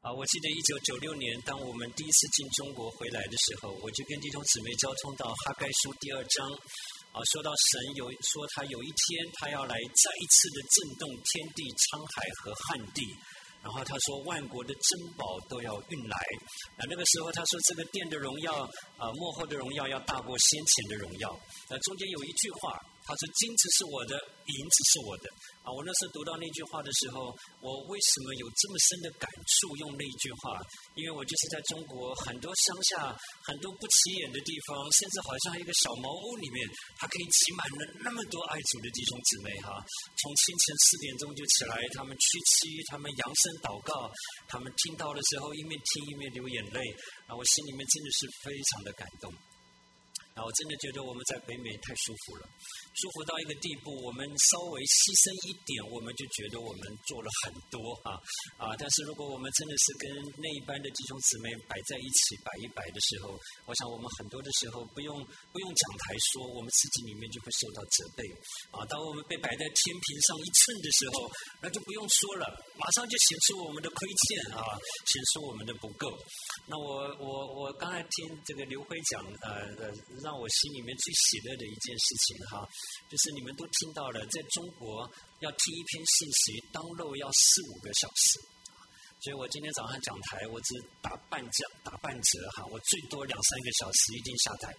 我记得1996年，当我们第一次进中国回来的时候，我就跟弟兄姊妹交通到哈该书第2章，说到神说他有一天他要来再一次的震动天地沧海和旱地，然后他说万国的珍宝都要运来，那个时候他说这个殿的荣耀末后的荣耀要大过先前的荣耀，中间有一句话，他说金子是我的，银子是我的。我那时候读到那句话的时候，我为什么有这么深的感触用那一句话？因为我就是在中国很多乡下很多不起眼的地方，甚至好像一个小茅屋里面，它可以挤满了那么多爱主的弟兄姊妹哈。从清晨4点钟就起来，他们屈膝，他们扬声祷告，他们听到的时候一面听一面流眼泪，我心里面真的是非常的感动。我真的觉得我们在北美太舒服了，舒服到一个地步，我们稍微牺牲一点，我们就觉得我们做了很多但是如果我们真的是跟那一般的弟兄姊妹摆在一起摆一摆的时候，我想我们很多的时候不用讲台说，我们自己里面就会受到责备当我们被摆在天平上1寸的时候，那就不用说了，马上就显出我们的亏欠显出我们的不够。那我刚才听这个刘辉讲让我心里面最喜乐的一件事情就是你们都听到了，在中国要听一篇信息download要4-5个小时，所以我今天早上讲台我只打半折我最多2-3个小时一定下台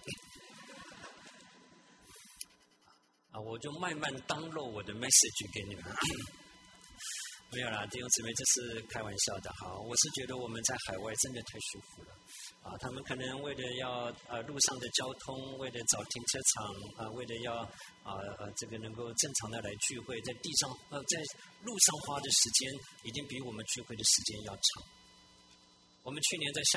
我就慢慢download我的 message 给你们没有啦，弟兄姊妹，这是开玩笑的我是觉得我们在海外真的太舒服了他们可能为了要路上的交通，为了找停车场为了要这个能够正常的来聚会，在路上花的时间一定比我们聚会的时间要长。我们前年在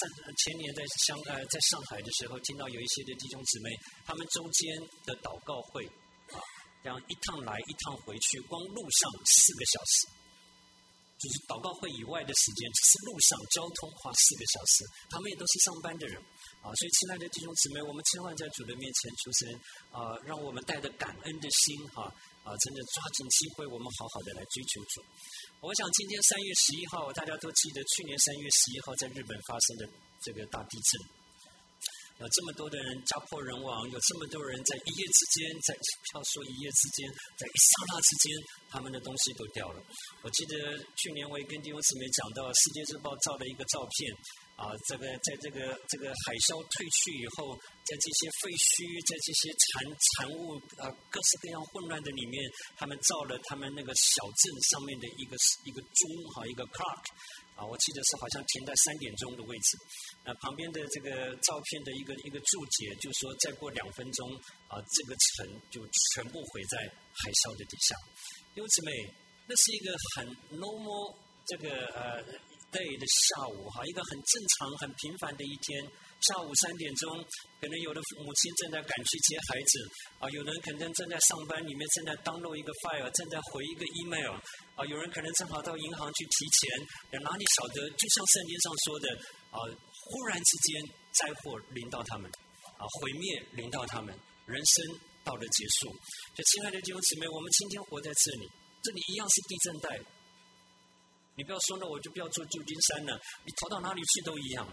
上海的时候，听到有一些的弟兄姊妹，他们周间的祷告会这样一趟来一趟回去，光路上4个小时。就是祷告会以外的时间，只是路上交通花4个小时，他们也都是上班的人所以亲爱的弟兄姊妹，我们千万在主的面前求神让我们带着感恩的心真的抓紧机会，我们好好的来追求主。我想今天3月11号，大家都记得去年3月11号在日本发生的这个大地震，有这么多的人家破人亡，有这么多人在一夜之间，在一刹那之间，他们的东西都掉了。我记得去年我也跟弟兄姊妹讲到，世界日报照了一个照片在这个海啸退去以后，在这些废墟，在这些残物各式各样混乱的里面，他们照了他们那个小镇上面的一个钟一个 clock我记得是好像停在3点钟的位置。旁边的这个照片的一个注解，就说再过2分钟这个城就全部毁在海啸的底下。弟兄姊妹，那是一个很 normal 这个day 的下午一个很正常很平凡的一天，下午3点钟，可能有的母亲正在赶去接孩子有人可能正在上班，里面正在download一个 file， 正在回一个 email有人可能正好到银行去提钱，哪里晓得就像圣经上说的忽然之间灾祸临到他们毁灭临到他们，人生到了结束。就亲爱的弟兄姊妹，我们今天活在这里一样是地震带，你不要说了我就不要做旧金山了，你逃到哪里去都一样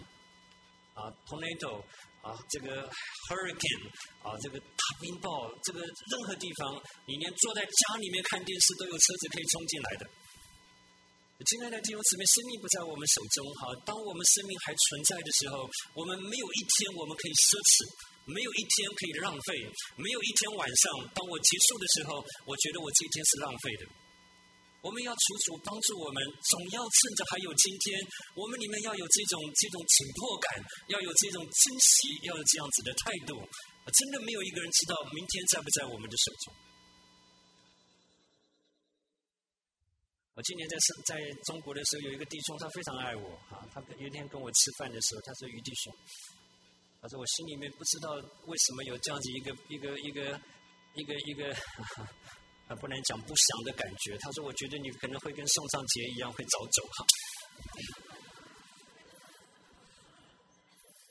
tornado这个 hurricane这个大冰雹，这个任何地方你连坐在家里面看电视都有车子可以冲进来的。亲爱的弟兄姊妹，生命不在我们手中当我们生命还存在的时候，我们没有一天我们可以奢侈，没有一天可以浪费，没有一天晚上当我结束的时候，我觉得我这一天是浪费的。我们要求主帮助我们，总要趁着还有今天，我们里面要有这种紧迫感，要有这种珍惜，要有这样子的态度。真的没有一个人知道明天在不在我们的手中。我今年在中国的时候，有一个弟兄，他非常爱我他有一天跟我吃饭的时候，他说于弟兄，他说我心里面不知道为什么有这样子一个不能讲不祥的感觉。他说我觉得你可能会跟宋尚杰一样会早走他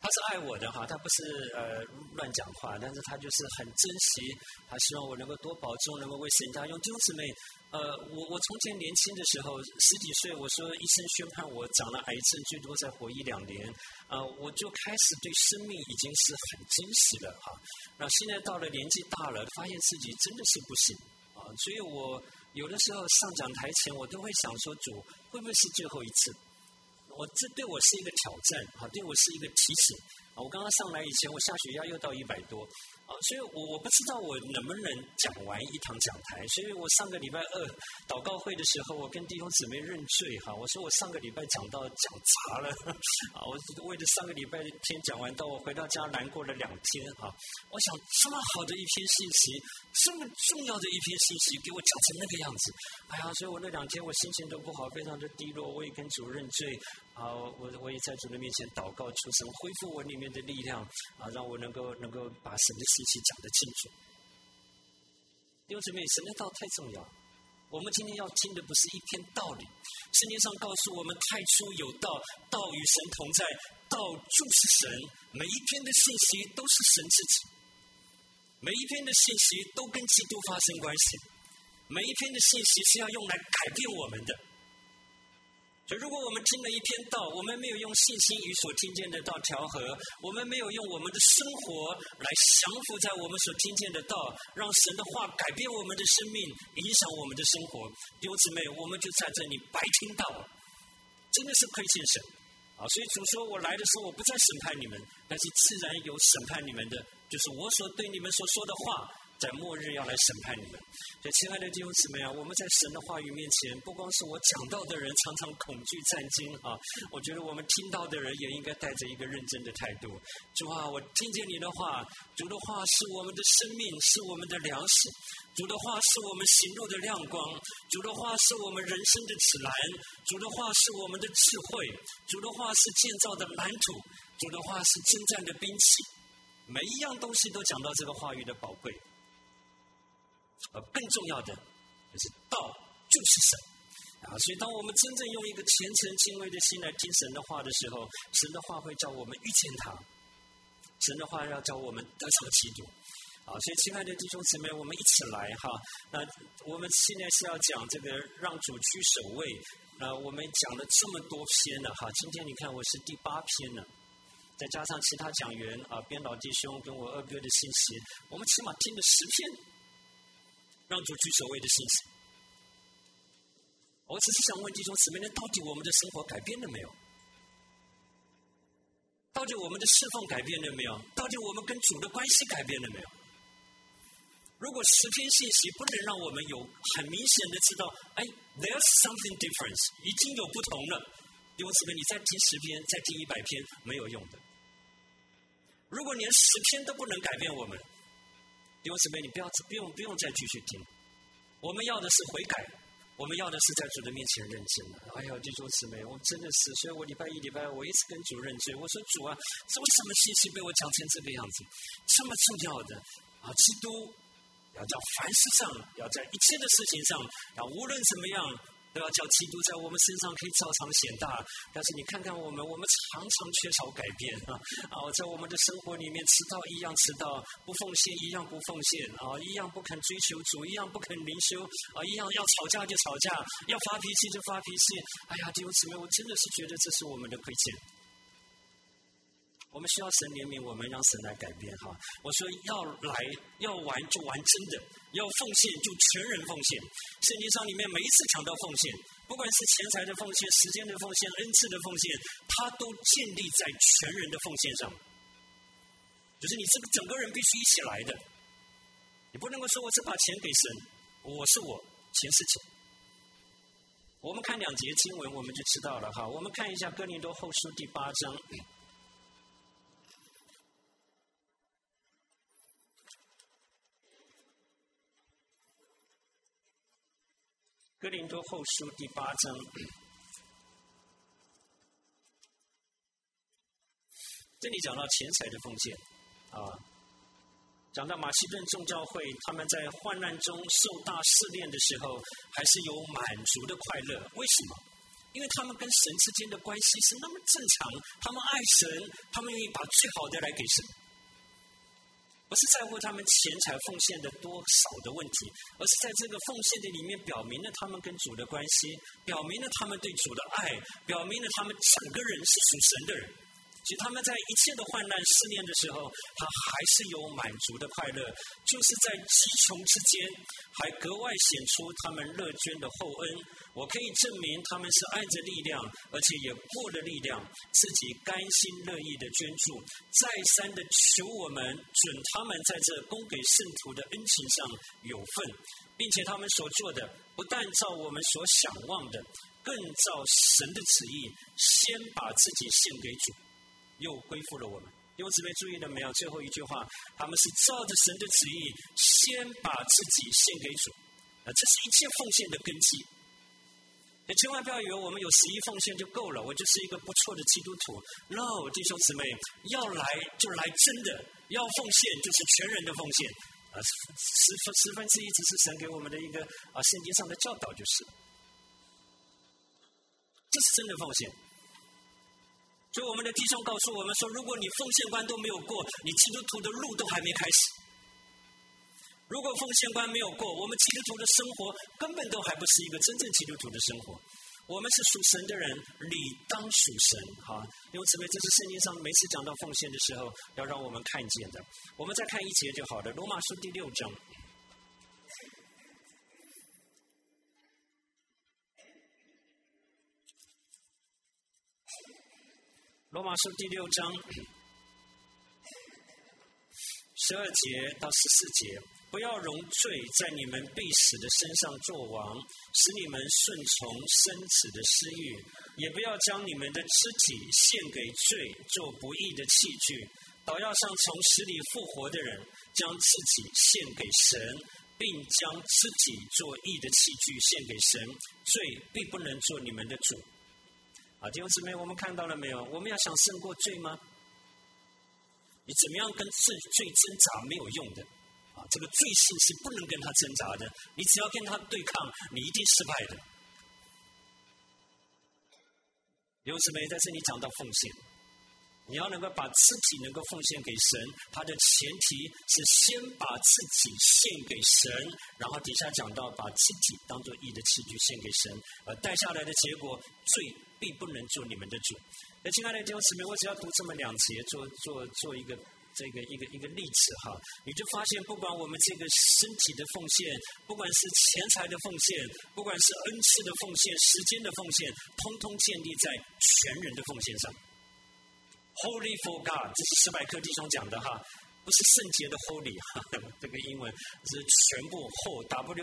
是爱我的哈，他不是乱讲话，但是他就是很珍惜，他希望我能够多保重，能够为神家用。弟兄姊妹，我从前年轻的时候10几岁，我说医生宣判我长了癌症，最多再活1-2年，我就开始对生命已经是很珍惜了哈。那现在到了年纪大了，发现自己真的是不行啊，所以我有的时候上讲台前，我都会想说，主会不会是最后一次？这对我是一个挑战啊，对我是一个提醒啊。我刚刚上来以前，我下血压又到100多啊，所以我不知道我能不能讲完一堂讲台。所以我上个礼拜2祷告会的时候，我跟弟兄姊妹认罪哈，我说我上个礼拜讲砸了啊，我为了上个礼拜天讲完到，我回到家难过了2天哈。我想这么好的一篇信息，这么重要的一篇信息，给我讲成那个样子，哎呀，所以我那2天我心情都不好，非常的低落。我也跟主认罪。我也在主的面前祷告，求神恢复我里面的力量啊，让我能够把神的信息讲得清楚。弟兄姊妹，神的道太重要，我们今天要听的不是一篇道理，圣经上告诉我们太初有道，道与神同在，道就是神，每一篇的信息都是神自己，每一篇的信息都跟基督发生关系，每一篇的信息是要用来改变我们的。所以如果我们听了一篇道，我们没有用信心与所听见的道调和，我们没有用我们的生活来降服在我们所听见的道，让神的话改变我们的生命，影响我们的生活，弟兄姊妹，我们就在这里白听到，真的是亏欠神啊！所以主说，我来的时候我不再审判你们，但是自然有审判你们的，就是我所对你们所说的话，在末日要来审判你们。所以亲爱的弟兄姊妹啊，我们在神的话语面前，不光是我讲到的人常常恐惧战惊啊，我觉得我们听到的人也应该带着一个认真的态度。主啊，我听见你的话，主的话是我们的生命，是我们的粮食，主的话是我们行路的亮光，主的话是我们人生的指南，主的话是我们的智慧，主的话是建造的蓝图，主的话是征战的兵器，每一样东西都讲到这个话语的宝贵。更重要的就是道就是神啊！所以当我们真正用一个虔诚敬畏的心来听神的话的时候，神的话会叫我们遇见他，神的话要叫我们得着基督啊！所以亲爱的弟兄姊妹，我们一起来哈。那我们现在是要讲这个让主居首位。我们讲了这么多篇了哈，今天你看我是第8篇了。再加上其他讲员啊，边老弟兄跟我2哥的信息，我们起码听了10篇。让主居首位的信息，我只是想问弟兄姊妹，到底我们的生活改变了没有？到底我们的侍奉改变了没有？到底我们跟主的关系改变了没有？如果10篇信息不能让我们有很明显的知道，there's something different， 已经有不同了。弟兄姊妹，你再听10篇，再听100篇，没有用的。如果连10篇都不能改变我们，弟兄姊妹，你不用再继续听。我们要的是悔改，我们要的是在主的面前认真。哎呀，弟兄姊妹，我真的是，所以我礼拜1、礼拜2我一直跟主认罪。我说主啊，这为什么信息被我讲成这个样子？这么重要的啊，基督要在凡事上，要在一切的事情上，无论怎么样，都要叫基督在我们身上可以照常显大。但是你看看我们常常缺少改变在我们的生活里面，迟到一样迟到，不奉献一样不奉献一样不肯追求主，一样不肯灵修一样要吵架就吵架，要发脾气就发脾气。哎呀，弟兄姊妹，我真的是觉得这是我们的亏欠。我们需要神怜悯我们，让神来改变哈。我说要玩就玩真的，要奉献就全人奉献。圣经上里面每一次讲到奉献，不管是钱财的奉献、时间的奉献、恩赐的奉献，它都建立在全人的奉献上。就是你这个整个人必须一起来的，你不能够说我只把钱给神，我是我，钱是钱。我们看2节经文，我们就知道了哈。我们看一下哥林多后书第8章。哥林多后书第8章，这里讲到钱财的奉献讲到马其顿众教会，他们在患难中受大试炼的时候，还是有满足的快乐。为什么？ 因为他们跟神之间的关系是那么正常，他们爱神，他们愿意把最好的来给神，不是在乎他们钱财奉献的多少的问题，而是在这个奉献的里面表明了他们跟主的关系，表明了他们对主的爱，表明了他们整个人是属神的人。其实他们在一切的患难试炼的时候，他还是有满足的快乐，就是在极穷之间还格外显出他们乐捐的厚恩。我可以证明他们是按着力量，而且也过了力量，自己甘心乐意的捐助，再三的求我们准他们在这供给圣徒的恩情上有份，并且他们所做的不但照我们所想望的，更照神的旨意，先把自己献给主，又恢复了我们。弟兄姊妹注意了没有？最后一句话，他们是照着神的旨意，先把自己献给主。这是一切奉献的根基。千万不要以为我们有11奉献就够了，我就是一个不错的基督徒。No， 弟兄姊妹，要来就来真的，要奉献就是全人的奉献。十分之一只是神给我们的一个圣经上的教导，就是这是真的奉献。所以我们的弟兄告诉我们说，如果你奉献观都没有过，你基督徒的路都还没开始。如果奉献观没有过，我们基督徒的生活根本都还不是一个真正基督徒的生活。我们是属神的人，理当属神。因此这是圣经上每次讲到奉献的时候要让我们看见的。我们再看一节就好了，罗马书第6章。罗马书第6章12节到14节，不要容罪在你们必死的身上作王，使你们顺从生子的私欲，也不要将你们的肢体献给罪做不义的器具，倒要像从死里复活的人，将自己献给神，并将肢体做义的器具献给神，罪必不能做你们的主。弟兄姊妹，我们看到了没有？我们要想胜过罪吗？你怎么样跟罪挣扎没有用的。这个罪性是不能跟他挣扎的，你只要跟他对抗，你一定失败的。弟兄姊妹，在这里讲到奉献，你要能够把自己能够奉献给神，它的前提是先把自己献给神，然后底下讲到把自己当作义的器具献给神，带下来的结果，罪必不能做你们的主。亲爱的弟兄姊妹，我只要读这么2节，做一个例子你就发现，不管我们这个身体的奉献，不管是钱财的奉献，不管是恩赐的奉献，时间的奉献，通通建立在全人的奉献上。Holy for God， 这是史百克弟兄讲的不是圣洁的 Holy， 这个英文是全部 whole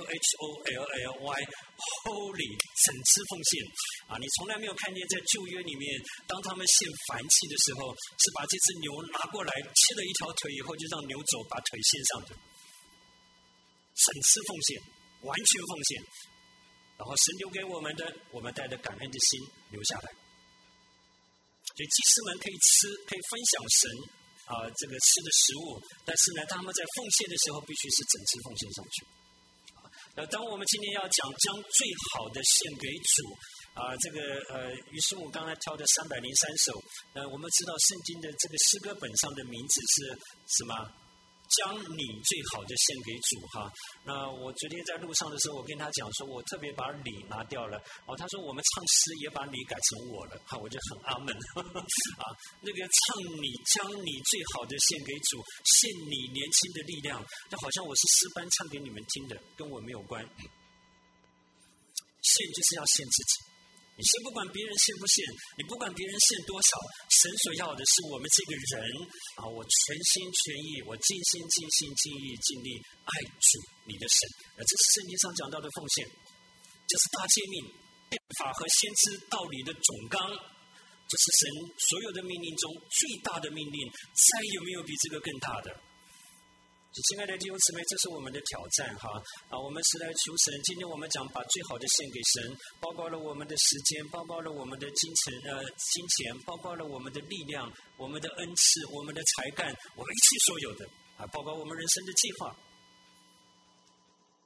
WHOLLY Holy 整支奉献你从来没有看见在旧约里面，当他们献燔祭的时候，是把这只牛拿过来切了一条腿以后，就让牛走把腿献上的。整支奉献，完全奉献，然后神留给我们的，我们带着感恩的心留下来。所以祭司们可以吃，可以分享神这个吃的食物，但是呢，他们在奉献的时候必须是整支奉献上去。当我们今天要讲将最好的献给主这个于是我刚才挑的303首，我们知道圣经的这个诗歌本上的名字是什么？将你最好的献给主那我昨天在路上的时候，我跟他讲说，我特别把礼拿掉了他说我们唱诗也把礼改成我了我就很阿闷那个将你最好的献给主，献你年轻的力量，那好像我是诗班唱给你们听的，跟我没有关。献就是要献自己，你先不管别人献不献，你不管别人献多少，神所要的是我们这个人我全心全意，我尽心尽心尽意尽力爱主你的神。这是圣经上讲到的奉献，这是大诫命、律法和先知道理的总纲，这是神所有的命令中最大的命令，再有没有比这个更大的？亲爱的弟兄姊妹，这是我们的挑战我们是来求神。今天我们讲把最好的献给神，包括了我们的时间，包括了我们的金钱，包括了我们的力量，我们的恩赐，我们的才干，我们一切所有的包括我们人生的计划。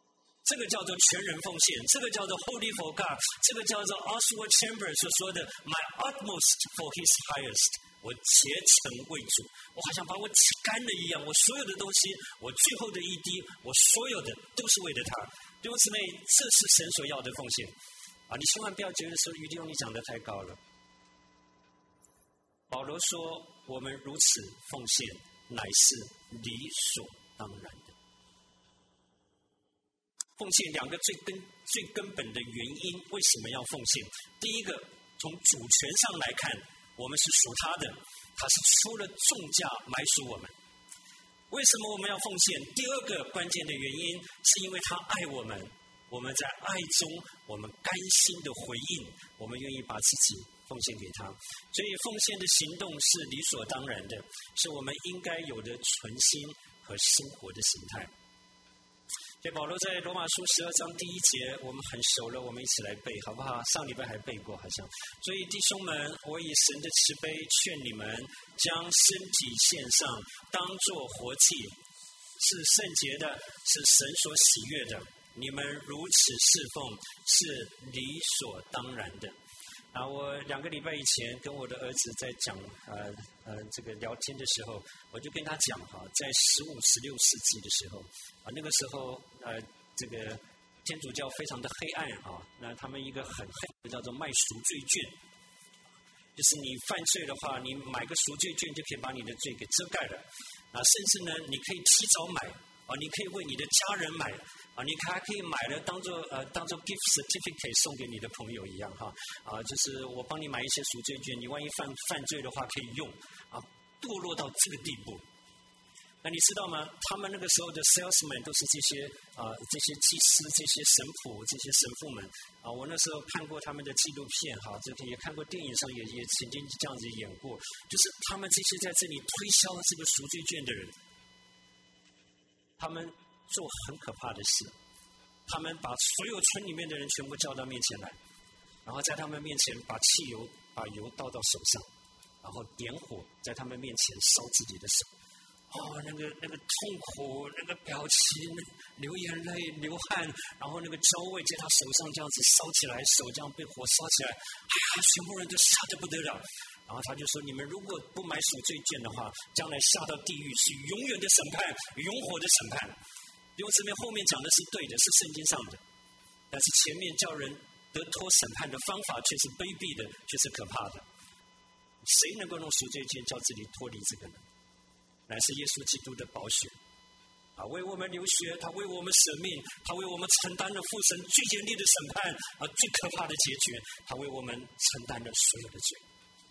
这个叫做全人奉献，这个叫做 Holy for God， 这个叫做 Oswald Chambers 所说的 My utmost for His highest， 我竭诚为主，我好像把我挤干了一样，我所有的东西，我最后的一滴，我所有的都是为了他。弟兄姊妹，这是神所要的奉献啊！你千万不要觉得说于弟兄你讲得太高了。保罗说，我们如此奉献，乃是理所当然的。奉献两个最根本的原因，为什么要奉献？第一个，从主权上来看，我们是属他的，他是出了重价买赎我们。为什么我们要奉献？第二个关键的原因，是因为他爱我们，我们在爱中，我们甘心的回应，我们愿意把自己奉献给他。所以奉献的行动是理所当然的，是我们应该有的存心和生活的形态。所以保罗在罗马书12章第1节，我们很熟了，我们一起来背好不好？上礼拜还背过好像。所以弟兄们，我以神的慈悲劝你们，将身体献上，当作活祭，是圣洁的，是神所喜悦的。你们如此侍奉，是理所当然的。我2个礼拜以前跟我的儿子在讲这个聊天的时候，我就跟他讲在15、16世纪的时候那个时候这个天主教非常的黑暗那他们一个很黑的叫做卖赎罪券，就是你犯罪的话，你买个赎罪券就可以把你的罪给遮盖了甚至呢你可以提早买你可以为你的家人买你还可以买了当做 gift certificate 送给你的朋友一样就是我帮你买一些赎罪券，你万一犯罪的话可以用堕落到这个地步。那你知道吗？他们那个时候的 salesman 都是这些祭司、这些神父、这些神父们我那时候看过他们的纪录片这个也看过电影上也曾经这样子演过，就是他们这些在这里推销这个赎罪券的人，他们做很可怕的事，他们把所有村里面的人全部叫到面前来，然后在他们面前把油倒到手上，然后点火在他们面前烧自己的手那个痛苦，那个表情，流眼泪流汗，然后那个焦味在他手上这样子烧起来，手这样被火烧起来全部人都吓得不得了。然后他就说，你们如果不买赎罪券的话，将来下到地狱是永远的审判，永火的审判。因为这边后面讲的是对的，是圣经上的，但是前面叫人得脱审判的方法却是卑鄙的，却是可怕的。谁能够用赎罪券叫自己脱离这个呢？乃是耶稣基督的宝血为我们流血，他为我们舍命，他为我们承担了父神最严厉的审判最可怕的结局，他为我们承担了所有的罪。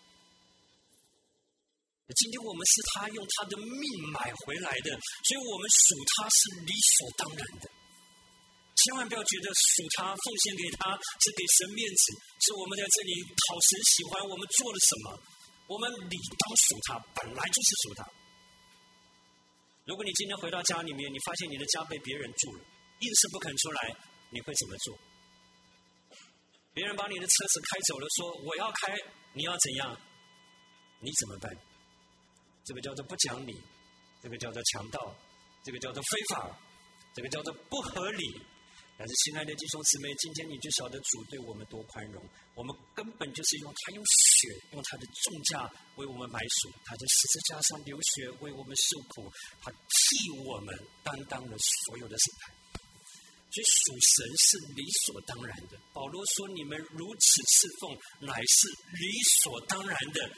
今天我们是他用他的命买回来的，所以我们属他是理所当然的。千万不要觉得属他奉献给他是给神面子，是我们在这里讨神喜欢，我们做了什么，我们理当属他，本来就是属他。如果你今天回到家里面，你发现你的家被别人住了，硬是不肯出来，你会怎么做？别人把你的车子开走了，说我要开，你要怎样？你怎么办？这个叫做不讲理，这个叫做强盗，这个叫做非法，这个叫做不合理。但是亲爱的弟兄姊妹，今天你就晓得主对我们多宽容，我们根本就是用血，用他的重价为我们买赎，他在十字架上流血为我们受苦，他替我们担当了所有的审判。所以属神是理所当然的。保罗说，你们如此侍奉，乃是理所当然的。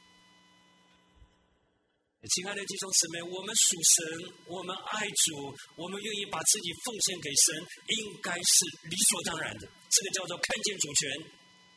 亲爱的弟兄姊妹，我们属神，我们爱主，我们愿意把自己奉献给神，应该是理所当然的。这个叫做看见主权。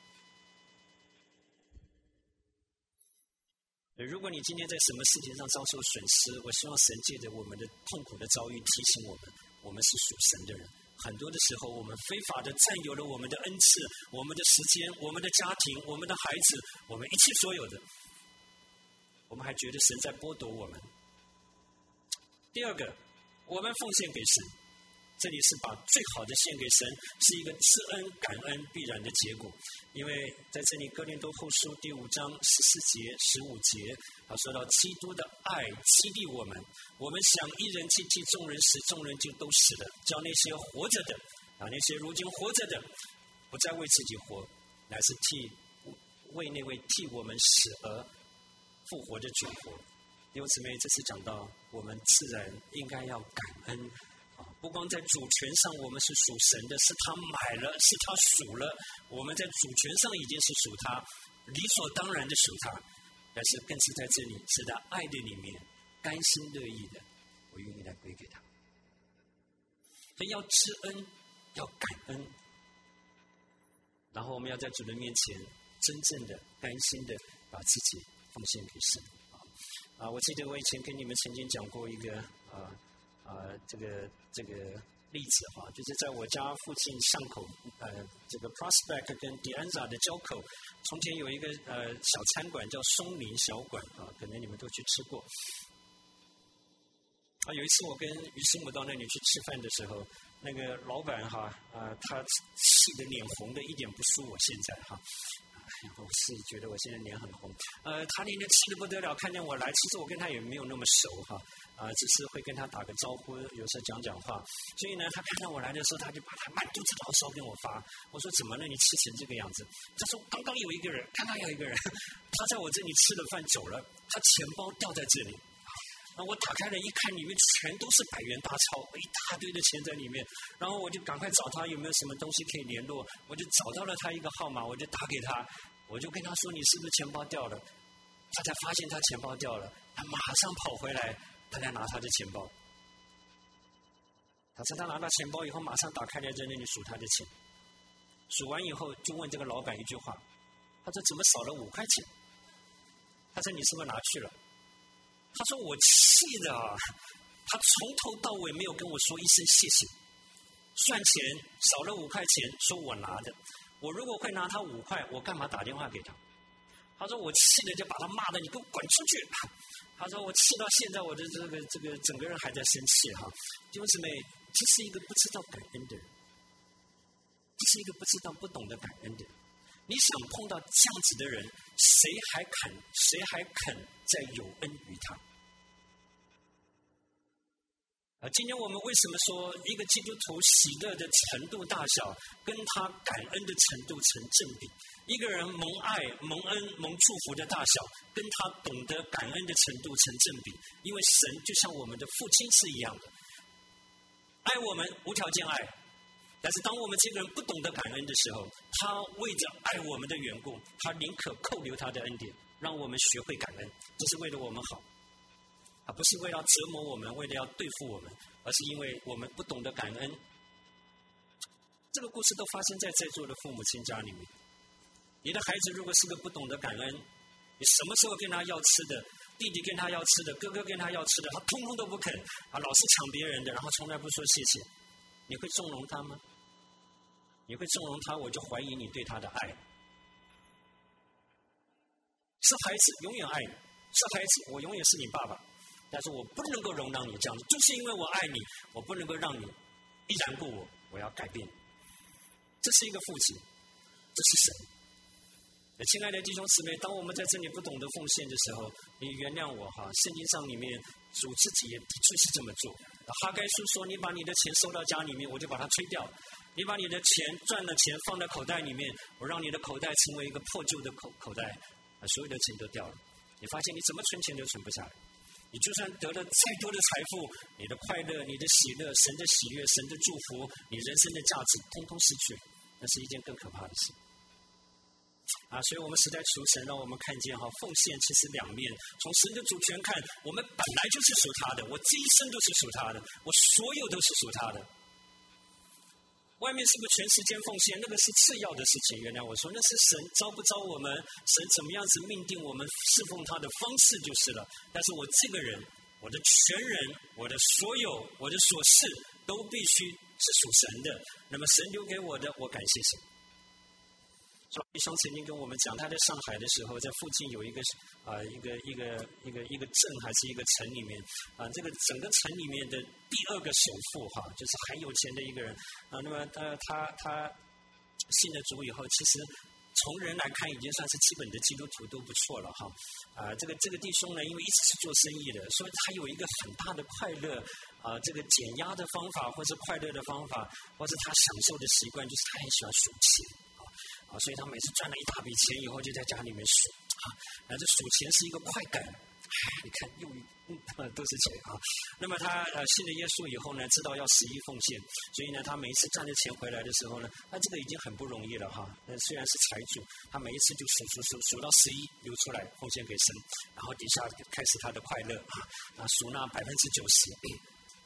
如果你今天在什么事情上遭受损失，我希望神借着我们的痛苦的遭遇提醒我们是属神的人。很多的时候，我们非法的占有了我们的恩赐、我们的时间、我们的家庭、我们的孩子，我们一切所有的。我们还觉得神在剥夺我们。第二个，我们奉献给神， 这里是把最好的献给神，是一个知恩感恩必然的结果。因为在这里哥林多后书第5章14节15节说到基督的爱激励我们，我们想一人去替众人死，众人就都死了，叫那些活着的那些如今活着的不再为自己活，乃是为那位替我们死而复活的主活。弟兄姊妹，这次讲到我们自然应该要感恩不光在主权上我们是属神的，是他买了，是他属了，我们在主权上已经是属他，理所当然的属他，但是更是在这里是在爱的里面甘心乐意的，我愿意来归给他。所以要知恩，要感恩，然后我们要在主的面前真正的甘心的把自己奉献给神。我记得我以前跟你们曾经讲过一个这个例子就是在我家附近巷口这个 Prospect 跟 De Anza 的交口，从前有一个小餐馆叫松林小馆可能你们都去吃过。有一次我跟于师母到那里去吃饭的时候，那个老板他气得脸红的一点不输我现在我是觉得我现在脸很红。他那天气得不得了，看见我来，其实我跟他也没有那么熟只是会跟他打个招呼，有时候讲话。所以呢，他看到我来的时候，他就把他满肚子牢骚跟我发。我说怎么了？你吃成这个样子？他说刚刚有一个人，他在我这里吃了饭走了，他钱包掉在这里。我打开了一看，里面全都是100元大钞，一大堆的钱在里面。然后我就赶快找他有没有什么东西可以联络，我就找到了他一个号码，我就打给他，我就跟他说你是不是钱包掉了？他才发现他钱包掉了，他马上跑回来，他来拿他的钱包。他拿到钱包以后，马上打开来在那里数他的钱，数完以后就问这个老板一句话，他说怎么少了5块钱？他说你是不是拿去了？他说我气的他从头到尾没有跟我说一声谢谢，算钱少了5块钱，说我拿的，我如果会拿他5块，我干嘛打电话给他？他说我气的就把他骂的你给我滚出去。他说我气到现在我的这个整个人还在生气弟兄姊妹，这是一个不知道感恩的人，这是一个不知道不懂得感恩的人。你想碰到这样子的人，谁还肯再有恩于他？今天我们为什么说一个基督徒喜乐的程度大小跟他感恩的程度成正比？一个人蒙爱、蒙恩、蒙祝福的大小跟他懂得感恩的程度成正比，因为神就像我们的父亲是一样的，爱我们无条件爱。但是当我们这个人不懂得感恩的时候，他为着爱我们的缘故，他宁可扣留他的恩典，让我们学会感恩，这是为了我们好，不是为了折磨我们，为了要对付我们，而是因为我们不懂得感恩。这个故事都发生在座的父母亲家里面。你的孩子如果是个不懂得感恩，你什么时候跟他要吃的，弟弟跟他要吃的，哥哥跟他要吃的，他通通都不肯老是抢别人的，然后从来不说谢谢，你会纵容他吗？你会纵容他，我就怀疑你对他的爱。是孩子永远爱你，是孩子我永远是你爸爸，但是我不能够容让你这样子，就是因为我爱你，我不能够让你依然过我，我要改变你。这是一个父亲，这是神。亲爱的弟兄姊妹，当我们在这里不懂得奉献的时候，你原谅我圣经上里面主自己也的确是这么做。哈该书说，你把你的钱收到家里面，我就把它吹掉；你把你的钱赚了钱放在口袋里面，我让你的口袋成为一个破旧的口袋，所有的钱都掉了。你发现你怎么存钱都存不下来，你就算得了再多的财富，你的快乐、你的喜乐、神的喜悦、神的祝福，你人生的价值通通失去了，那是一件更可怕的事。所以我们实在求神让我们看见奉献其实两面。从神的主权看，我们本来就是属他的，我这一生都是属他的，我所有都是属他的。外面是不是全时间奉献，那个是次要的事情。原来我说那是神招不招我们，神怎么样子命定我们侍奉他的方式就是了。但是我这个人，我的全人，我的所有，我的所事都必须是属神的。那么神留给我的，我感谢神。 弟兄曾经跟我们讲，他在上海的时候，在附近有一个镇还是一个城里面这个整个城里面的第2个首富就是很有钱的一个人那么他信了主以后，其实从人来看已经算是基本的基督徒都不错了这个弟兄呢，因为一直是做生意的，所以他有一个很大的快乐这个减压的方法，或是快乐的方法，或是他享受的习惯，就是他很喜欢数钱所以他每次赚了一大笔钱以后，就在家里面数这数钱是一个快感你看又都是钱那么他信了耶稣以后呢，知道要11奉献，所以呢，他每一次赚了钱回来的时候呢，这个已经很不容易了虽然是财主，他每一次就数到11留出来奉献给神，然后底下开始他的快乐数那90%。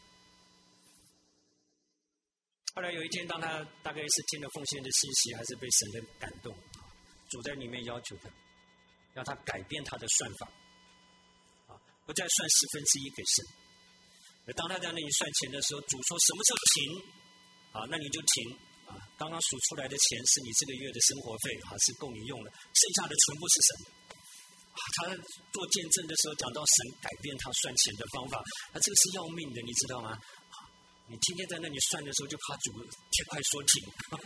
后来有一天，当他大概是听了奉献的信息，还是被神的感动，主在里面要求他，要他改变他的算法不再算1/10给神。当他在那里算钱的时候，主说什么时候停那你就停刚刚数出来的钱是你这个月的生活费是够你用的，剩下的全部是神他做见证的时候讲到神改变他算钱的方法这个是要命的，你知道吗？你天天在那里算的时候，就怕主快说停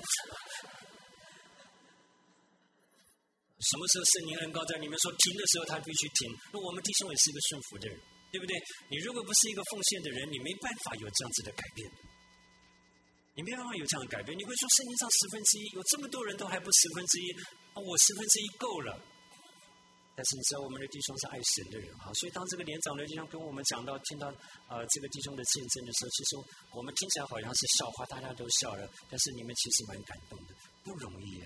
什么时候圣灵恩膏在里面说停的时候，他必须停。那我们弟兄也是一个顺服的人，对不对？你如果不是一个奉献的人，你没办法有这样子的改变，你没办法有这样的改变。你会说圣经上1/10，有这么多人都还不1/10我1/10够了。但是你知道我们的弟兄是爱神的人所以当这个年长的弟兄跟我们讲到听到这个弟兄的见证的时候，其实我们听起来好像是笑话，大家都笑了，但是你们其实蛮感动的，不容易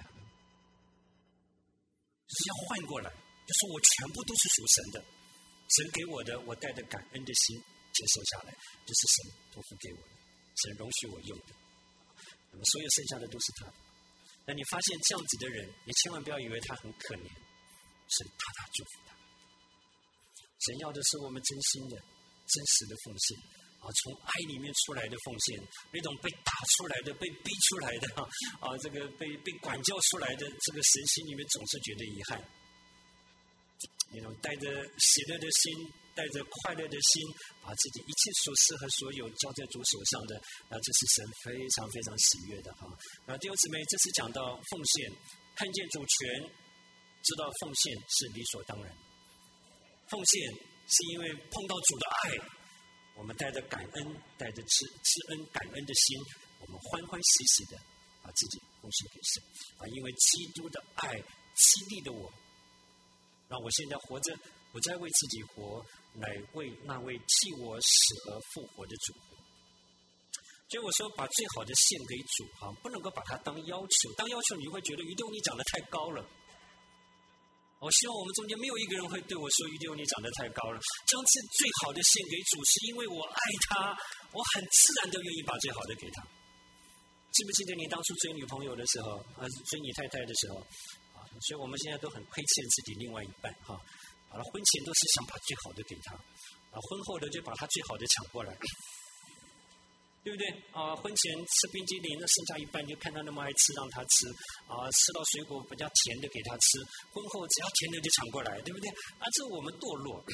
就是要换过来，就是我全部都是属神的，神给我的，我带着感恩的心接受下来，就是神托付给我的，神容许我用的，那么所有剩下的都是他的。那你发现这样子的人，你千万不要以为他很可怜，神大大祝福他。神要的是我们真心的、真实的奉献从爱里面出来的奉献，那种被打出来的、被逼出来的这个被管教出来的，这个神心里面总是觉得遗憾。那种带着喜乐的心，带着快乐的心，把自己一切所事和所有交在主手上的，这是神非常非常喜悦的弟兄姊妹，这次讲到奉献，看见主权，知道奉献是理所当然。奉献是因为碰到主的爱，我们带着感恩，带着知恩感恩的心，我们欢欢喜喜的把自己奉献给神因为基督的爱激励了我，让我现在活着，不再为自己活，乃为那位替我死而复活的主活。所以我说，把最好的献给主不能够把它当要求，当要求你会觉得于弟兄你讲得太高了。我希望我们中间没有一个人会对我说于弟兄你讲得太高了。将最好的献给主，是因为我爱他，我很自然的愿意把最好的给他。记不记得你当初追女朋友的时候追你太太的时候所以我们现在都很亏欠自己另外一半婚前都是想把最好的给他婚后的就把他最好的抢过来，对不对婚前吃冰激凌，那剩下一半就看他那么爱吃，让他吃吃到水果比较甜的给他吃，婚后只要甜的就抢过来，对不对这我们堕落。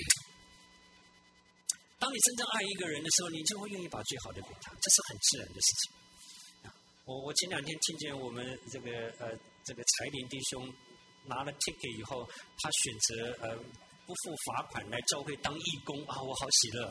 当你真正爱一个人的时候，你就会愿意把最好的给他，这是很自然的事情我前2天听见我们这个柴林弟兄拿了 ticket 以后，他选择不付罚款来教会当义工我好喜乐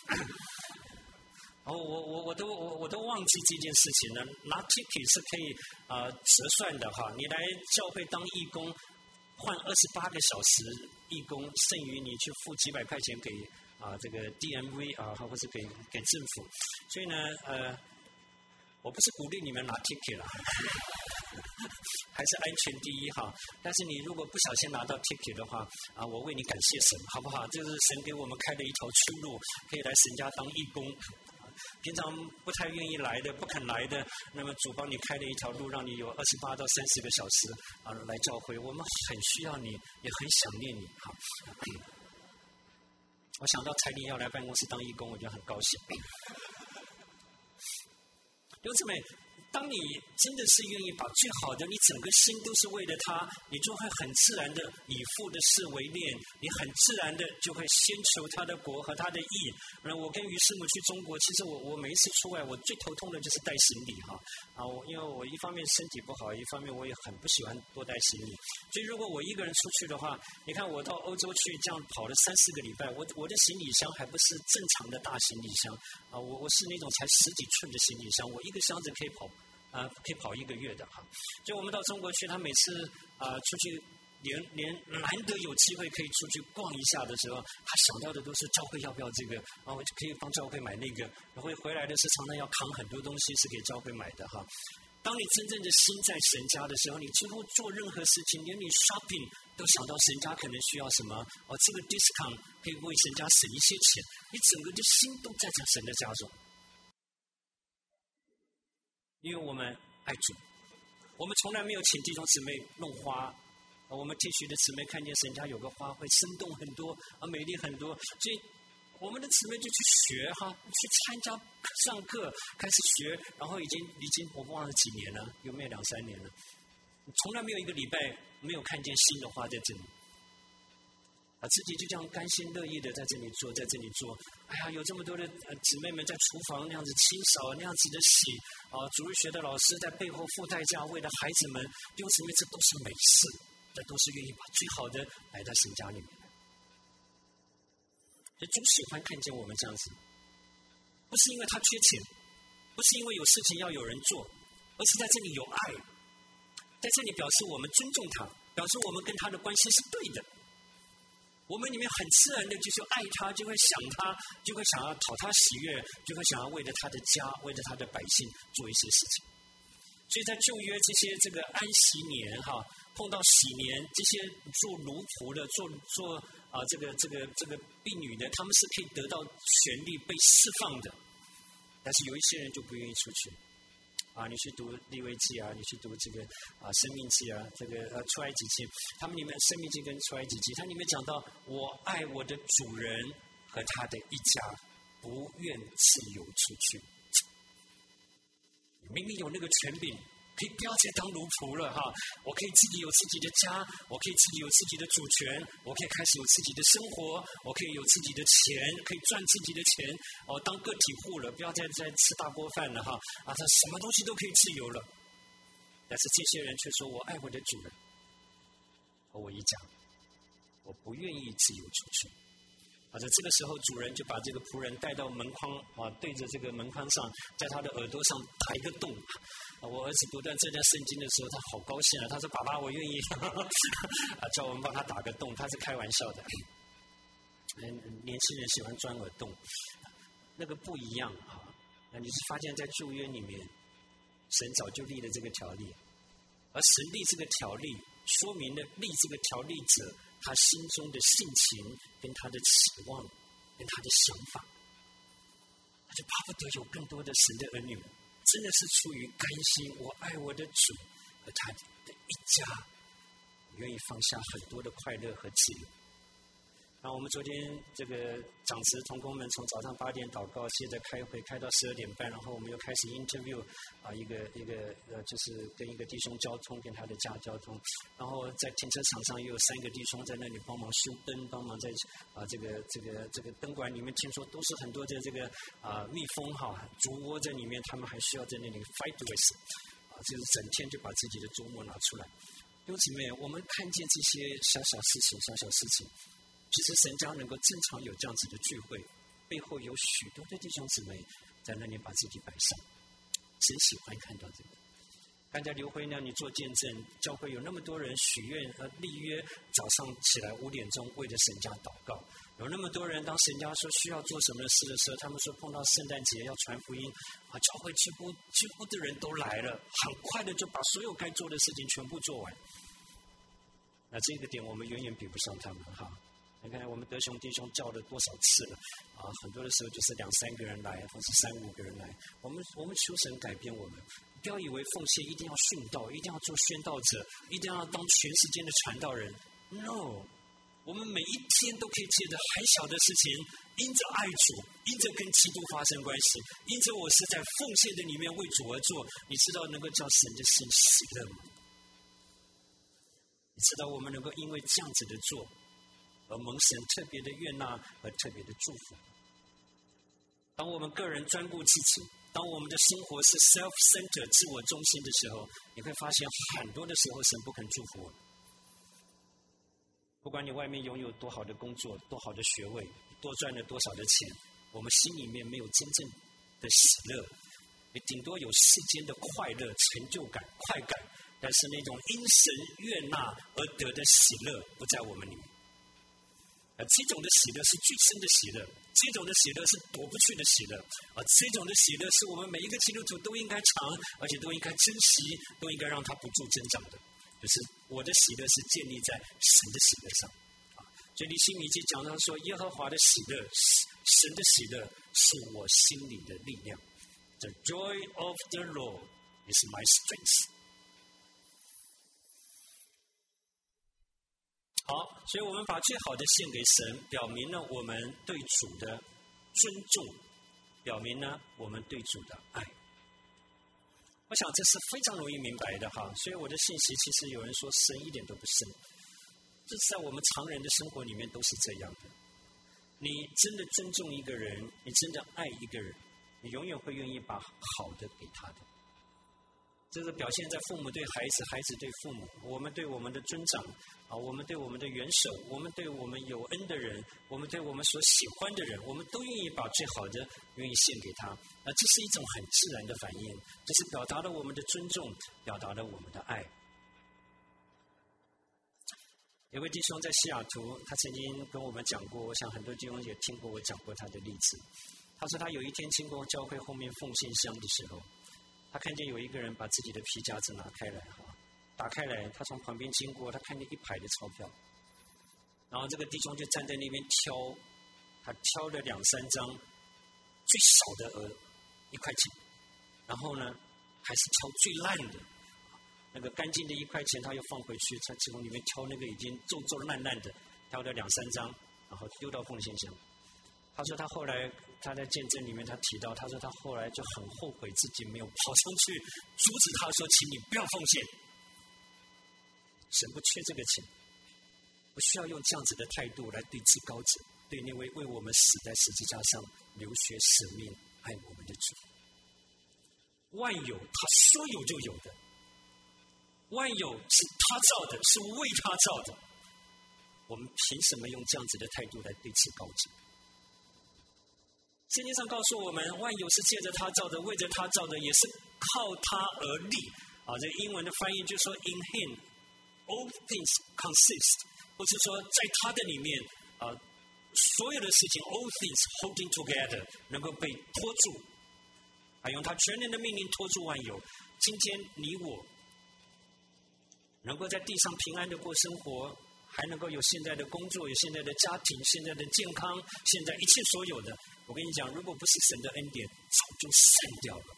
我都忘记这件事情了。拿 ticket 是可以折算的你来教会当义工，换28个小时义工，剩余你去付几百块钱给这个 DMV 或是给政府。所以呢我不是鼓励你们拿 ticket 了还是安全第一但是你如果不小心拿到 ticket 的话我为你感谢神，好不好？这是神给我们开了一条出路，可以来神家当义工。平常不太愿意来的、不肯来的，那么主帮你开了一条路，让你有28到30个小时来教会。我们很需要你，也很想念你我想到柴林要来办公室当义工，我就很高兴。弟兄姊妹， 当你真的是愿意把最好的，你整个心都是为了他，你就会很自然的以父的事为念，你很自然的就会先求他的国和他的义。我跟于师母去中国，其实我每一次出外，我最头痛的就是带行李因为我一方面身体不好，一方面我也很不喜欢多带行李。所以如果我一个人出去的话，你看我到欧洲去这样跑了3-4个礼拜，我的行李箱还不是正常的大行李箱我是那种才10几寸的行李箱，我一个箱子可以跑1个月的所以我们到中国去，他每次出去连难得有机会可以出去逛一下的时候，他想到的都是教会要不要这个，然后可以帮教会买那个，然后回来的是常常要扛很多东西是给教会买的当你真正的心在神家的时候，你几乎做任何事情，连你 shopping 都想到神家可能需要什么这个 discount 可以为神家省一些钱，你整个的心都在神的家中。因为我们爱主，我们从来没有请弟兄姊妹弄花，我们继续的姊妹看见神家有个花会生动很多美丽很多，所以我们的姊妹就去学去参加上课，开始学，然后已经我忘了几年了，有没有2-3年了？从来没有一个礼拜没有看见新的花在这里自己就这样甘心乐意的在这里做，有这么多的姊妹们在厨房那样子清扫，那样子的洗主日学的老师在背后付代价，为了孩子们，弟兄姊妹，这都是美事，这都是愿意把最好的来到神家里面。所以主喜欢看见我们这样子，不是因为他缺钱，不是因为有事情要有人做，而是在这里有爱，在这里表示我们尊重他，表示我们跟他的关系是对的。我们里面很自然的就是爱他，就会想他，就会想要讨他喜悦，就会想要为了他的家，为了他的百姓做一些事情。所以在旧约这些这个安息年碰到喜年，这些做奴仆的，做这个婢女的，他们是可以得到权利被释放的。但是有一些人就不愿意出去你去读利未记你去读这个生命记这个出埃及记，他们里面生命记跟出埃及记，它里面讲到我爱我的主人和他的一家，不愿自由出去。明明有那个权柄，可以不要再当奴仆了我可以自己有自己的家，我可以自己有自己的主权，我可以开始有自己的生活，我可以有自己的钱，可以赚自己的钱当个体户了，不要再吃大锅饭了他什么东西都可以自由了。但是这些人却说我爱我的主人和我一家，我不愿意自由出去。在这个时候，主人就把这个仆人带到门框对着这个门框上，在他的耳朵上打一个洞我儿子读段这段圣经的时候，他好高兴他说爸爸我愿意叫我们帮他打个洞，他是开玩笑的年轻人喜欢钻耳洞，那个不一样你是发现在旧约里面神早就立了这个条例，而神立这个条例说明了立这个条例者他心中的性情跟他的期望跟他的想法，他就巴不得有更多的神的儿女真的是出于甘心，我爱我的主和他的一家，我愿意放下很多的快乐和自由。我们昨天这个长职同工们从早上8点祷告，接着开会开到12点半，然后我们又开始 interview 一个就是跟一个弟兄交通，跟他的家交通，然后在停车场上又有3个弟兄在那里帮忙修灯，帮忙在这个灯管里面，听说都是很多的这个蜜蜂竹窝在里面，他们还需要在那里 fight with 就是整天就把自己的周末拿出来。弟兄姊妹，我们看见这些小小事情，其实神家能够正常有这样子的聚会，背后有许多的弟兄姊妹在那里把自己摆上，神喜欢看到这个。刚才刘辉呢，你做见证，教会有那么多人许愿和立约，早上起来5点钟为了神家祷告，有那么多人当神家说需要做什么事的时候，他们说碰到圣诞节要传福音教会几乎的人都来了，很快的就把所有该做的事情全部做完。那这个点我们远远比不上他们你看我们德雄弟兄叫了多少次了很多的时候就是2-3个人来，或是3-5个人来。我们求神改变我们，不要以为奉献一定要殉道，一定要做宣道者，一定要当全时间的传道人。No， 我们每一天都可以借着很小的事情因着爱主，因着跟基督发生关系，因着我是在奉献的里面为主而做，你知道能够叫神的心喜乐吗？你知道我们能够因为这样子的做而蒙神特别的悦纳和特别的祝福。当我们个人专顾自己，当我们的生活是 self-centered 自我中心的时候，你会发现很多的时候神不肯祝福我们。不管你外面拥有多好的工作，多好的学位，多赚了多少的钱，我们心里面没有真正的喜乐，也顶多有世间的快乐、成就感、快感，但是那种因神悦纳而得的喜乐不在我们里面。这种的喜乐是最深的喜乐，这种的喜乐是躲不去的喜乐，这种的喜乐是我们每一个基督徒都应该尝，而且都应该珍惜，都应该让它不住增长的。就是我的喜乐是建立在神的喜乐上。所以尼希米记讲到说，耶和华的喜乐，神的喜乐是我心里的力量。The joy of the Lord is my strength。好，所以我们把最好的献给神，表明了我们对主的尊重，表明了我们对主的爱。我想这是非常容易明白的哈，所以我的信息其实有人说深一点都不深，这是在我们常人的生活里面都是这样的。你真的尊重一个人，你真的爱一个人，你永远会愿意把好的给他的。这是表现在父母对孩子，孩子对父母，我们对我们的尊长我们对我们的元首，我们对我们有恩的人，我们对我们所喜欢的人，我们都愿意把最好的愿意献给他。这是一种很自然的反应，这是表达了我们的尊重，表达了我们的爱。有位弟兄在西雅图，他曾经跟我们讲过，我想很多弟兄也听过我讲过他的例子。他说他有一天经过教会后面奉献箱的时候，他看见有一个人把自己的皮夹子拿开来，打开来，他从旁边经过，他看见一排的钞票，然后这个弟兄就站在那边挑，他挑了2-3张最少的1块钱，然后呢还是挑最烂的，那个干净的1块钱他又放回去，他从里面挑那个已经皱皱烂烂的，挑了2-3张，然后丢到奉献箱。他说他后来他在见证里面他提到，他说他后来就很后悔自己没有跑上去阻止他说，请你不要奉献，神不缺这个钱，不需要用这样子的态度来对至高者，对那位为我们死在十字架上流血舍命爱我们的主。万有他说有就有的，万有是他造的，是为他造的，我们凭什么用这样子的态度来对至高者？圣经上告诉我们，万有是借着他造的，为着他造的，也是靠他而立。这个英文的翻译就是说 ，in him all things consist， 或是说在他的里面所有的事情 all things holding together 能够被托住，还用他全能的命令托住万有。今天你我能够在地上平安的过生活，还能够有现在的工作，有现在的家庭，现在的健康，现在一切所有的，我跟你讲，如果不是神的恩典，早就散掉了。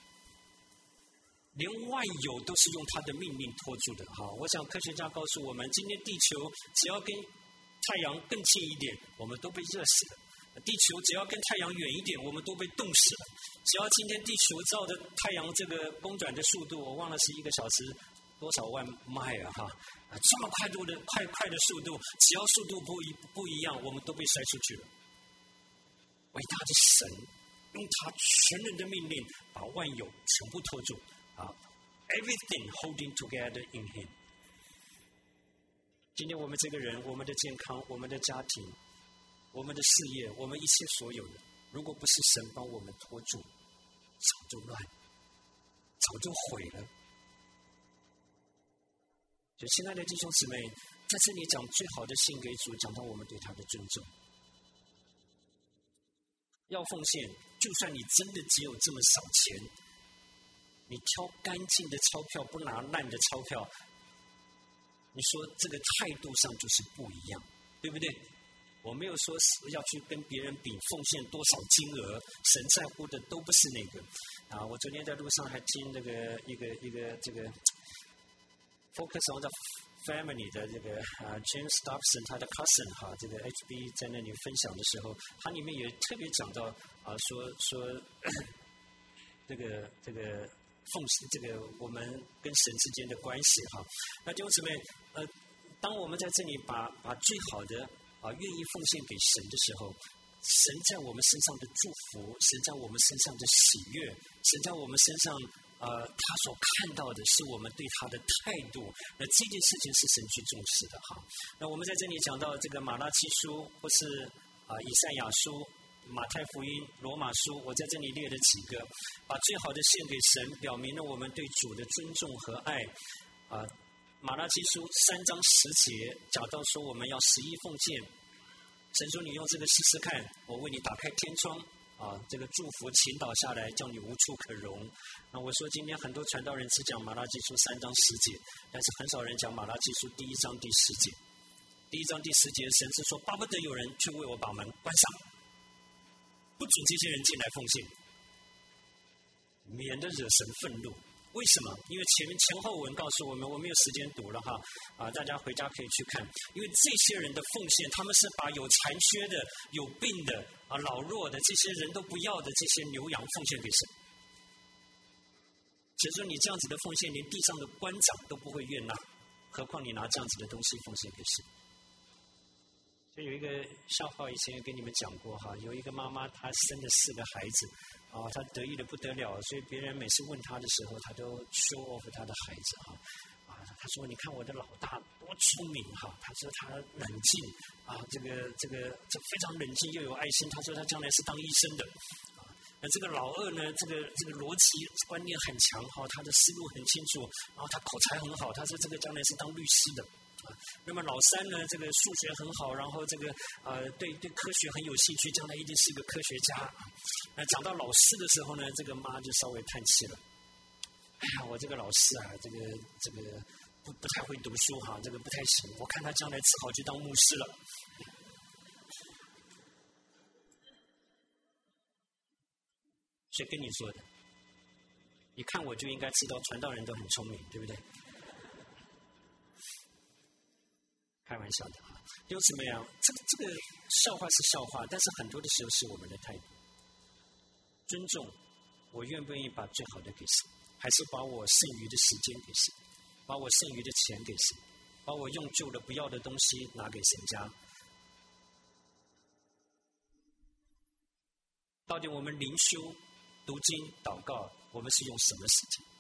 连万有都是用他的命令托住的。我想科学家告诉我们，今天地球只要跟太阳更近一点，我们都被热死了；地球只要跟太阳远一点，我们都被冻死了。只要今天地球照着太阳这个公转的速度，我忘了是1个小时多少万迈这么快的速度，只要速度不一样，我们都被摔出去了。伟大的神用他全能的命令把万有全部托住，everything holding together in him。 今天我们这个人，我们的健康，我们的家庭，我们的事业，我们一切所有的，如果不是神帮我们托住，早就乱，早就毁了。所以亲爱的弟兄姊妹，在这里讲最好的献给主，讲到我们对他的尊重。要奉献，就算你真的只有这么少钱，你挑干净的钞票，不拿烂的钞票，你说这个态度上就是不一样，对不对？我没有说是要去跟别人比奉献多少金额，神在乎的都不是那个。我昨天在路上还听那个一个这个 focus on the Family 的这个James Dobson 他的 cousin 哈，这个 HB 在那里分享的时候，他里面也特别讲到说这个奉献，这个我们跟神之间的关系哈。那弟兄姊妹，当我们在这里把最好的愿意奉献给神的时候，神在我们身上的祝福，神在我们身上的喜悦，神在我们身上他所看到的是我们对他的态度。那这件事情是神去重视的哈。那我们在这里讲到这个马拉基书，或是以赛亚书、马太福音、罗马书，我在这里列了几个，把最好的献给神，表明了我们对主的尊重和爱。马拉基书3章10节讲到说我们要11奉献。神说你用这个试试看，我为你打开天窗这个祝福倾倒下来，叫你无处可容。那我说今天很多传道人只讲马拉基书3章10节，但是很少人讲马拉基书1章10节。1章10节，神是说巴不得有人去为我把门关上，不准这些人进来奉献，免得惹神愤怒。为什么？因为前后文告诉我们，我没有时间读了哈大家回家可以去看。因为这些人的奉献，他们是把有残缺的、有病的老弱的这些人都不要的这些牛羊奉献给神。所以说你这样子的奉献，连地上的官长都不会悦纳，何况你拿这样子的东西奉献给神。所以有一个笑话，以前也跟你们讲过哈，有一个妈妈她生了4个孩子她得意的不得了，所以别人每次问她的时候，她都 show off 她的孩子她说你看我的老大多聪明哈，她说他冷静这非常冷静又有爱心，她说他将来是当医生的那这个老二呢，这个逻辑观念很强他的思路很清楚，然后他口才很好，他说这个将来是当律师的那么老3呢，这个数学很好，然后这个对科学很有兴趣，将来一定是一个科学家那讲到老4的时候呢，这个妈就稍微叹气了，哎呀，我这个老4这个不太会读书这个不太行，我看他将来只好去当牧师了。谁跟你说的？你看我就应该知道传道人都很聪明，对不对？开玩笑的弟兄姊妹这个笑话是笑话，但是很多的时候是我们的态度。尊重，我愿不愿意把最好的给神，还是把我剩余的时间给神，把我剩余的钱给神，把我用旧的不要的东西拿给神家。到底我们灵修、读经、祷告，我们是用什么时间？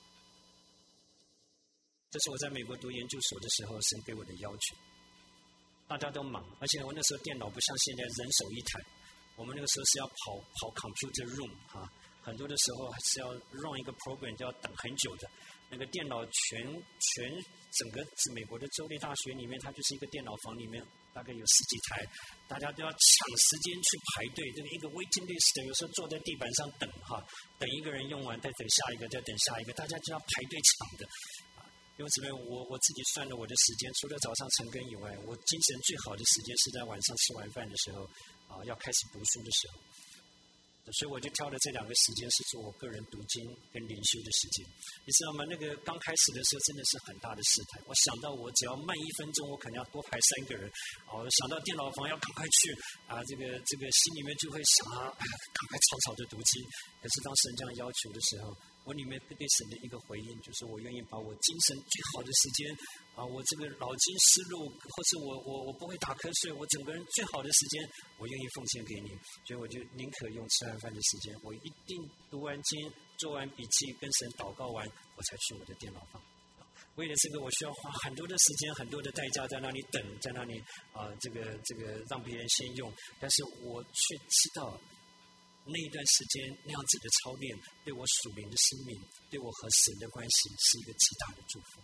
这是我在美国读研究所的时候神给我的要求。大家都忙，而且我那时候电脑不像现在人手一台，我们那个时候是要跑 computer room 很多的时候还是要 run 一个 program 就要等很久的。那个电脑全整个美国的州立大学里面，它就是一个电脑房里面大概有10几台，大家都要抢时间去排队，这个一个 waiting list， 有时候坐在地板上等等一个人用完再等下一个，再等下一个，大家就要排队抢的。因为姊妹，我自己算了我的时间，除了早上晨更以外，我精神最好的时间是在晚上吃完饭的时候要开始读书的时候。所以我就挑了这2个时间是做我个人读经跟灵修的时间。你知道吗？那个刚开始的时候真的是很大的试探。我想到我只要慢1分钟，我可能要多排3个人。我想到电脑房要赶快去这个心里面就会想赶快草草的读经。可是当神这样要求的时候，我里面对神的一个回应就是我愿意把我精神最好的时间我这个脑筋思路，或是我不会打瞌睡，我整个人最好的时间，我愿意奉献给你。所以我就宁可用吃完饭的时间，我一定读完经、做完笔记、跟神祷告完，我才去我的电脑房。为了这个，我需要花很多的时间、很多的代价在那里等，在那里这个让别人先用。但是我却知道，那一段时间那样子的操练，对我属灵的生命，对我和神的关系是一个极大的祝福。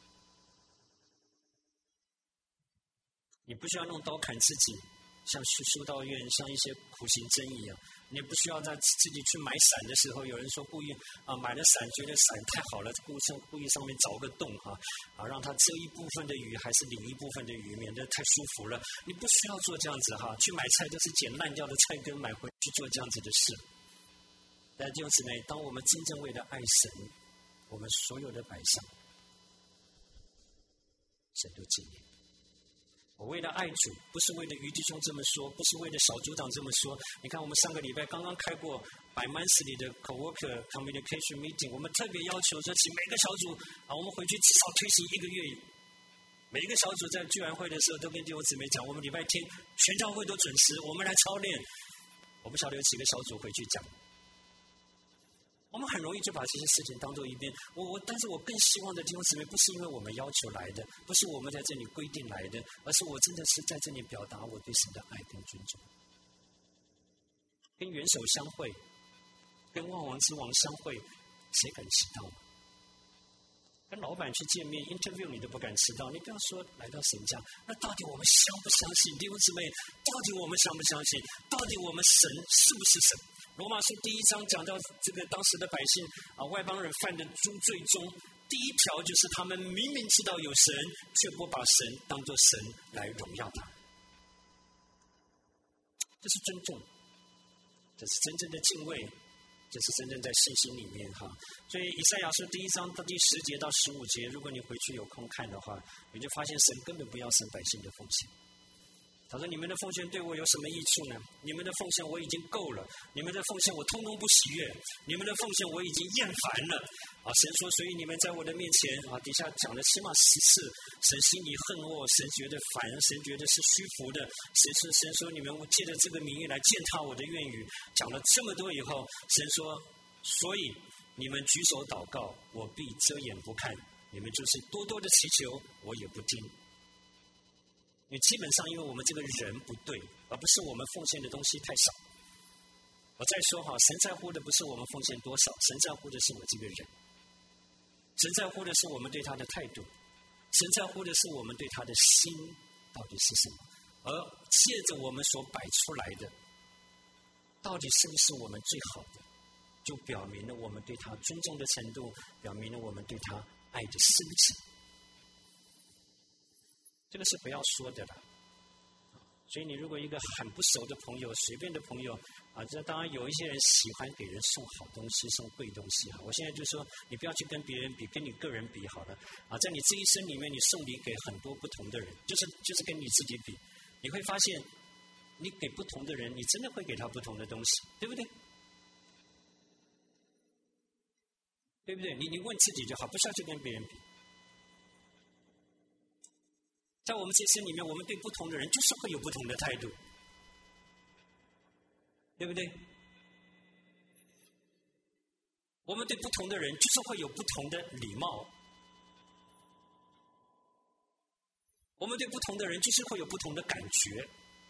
你不需要弄刀砍自己，像修道院，像一些苦行僧一样。你不需要在自己去买伞的时候，有人说故意买了伞，觉得伞太好了，故意上面凿个洞让它遮一部分的雨，还是淋一部分的雨，免得太舒服了。你不需要做这样子去买菜都是捡烂掉的菜根买回去做这样子的事。但弟兄姊妹，当我们真正为了爱神，我们所有的摆上， 神都纪念。我为了爱主，不是为了于弟兄这么说，不是为了小组长这么说。你看，我们上个礼拜刚刚开过百曼斯里的 co-worker communication meeting， 我们特别要求说，请每个小组我们回去至少推行1个月。每一个小组在聚完会的时候，都跟弟兄姊妹讲，我们礼拜天全教会都准时，我们来操练。我不晓得有几个小组回去讲。我们很容易就把这些事情当做一边。但是我更希望的弟兄姊妹，不是因为我们要求来的，不是我们在这里规定来的，而是我真的是在这里表达我对神的爱跟尊重。跟元首相会，跟万王之王相会，谁敢迟到？跟老板去见面 interview 你都不敢迟到，你不要说来到神家，那到底我们相不相信？弟兄姊妹，到底我们相不相信？到底我们神是不是神？罗马书第1章讲到这个当时的百姓外邦人犯的诸罪中，第一条就是他们明明知道有神，却不把神当作神来荣耀他。这是尊重，这是真正的敬畏，这是真正在信心里面哈。所以以赛亚书第1章到第10节到15节，如果你回去有空看的话，你就发现神根本不要神百姓的奉献。他说：“你们的奉献对我有什么益处呢？你们的奉献我已经够了，你们的奉献我通通不喜悦，你们的奉献我已经厌烦了。”神说：“所以你们在我的面前底下讲了起码10次，神心里恨我，神觉得烦，神觉得是虚浮的。神说你们借着这个名义来践踏我的愿语，讲了这么多以后，神说：所以你们举手祷告，我必遮掩不看；你们就是多多的祈求，我也不听。”因为基本上，因为我们这个人不对，而不是我们奉献的东西太少。我再说神在乎的不是我们奉献多少，神在乎的是我这个人，神在乎的是我们对他的态度，神在乎的是我们对他的心到底是什么，而借着我们所摆出来的，到底是不是我们最好的，就表明了我们对他尊重的程度，表明了我们对他爱的深情。这个是不要说的了。所以你如果一个很不熟的朋友，随便的朋友这当然有一些人喜欢给人送好东西，送贵东西我现在就说，你不要去跟别人比，跟你个人比好了在你这一生里面，你送礼给很多不同的人，就是跟你自己比，你会发现，你给不同的人，你真的会给他不同的东西，对不对？对不对？你问自己就好，不需要去跟别人比。在我们这一生里面，我们对不同的人就是会有不同的态度，对不对？我们对不同的人就是会有不同的礼貌，我们对不同的人就是会有不同的感觉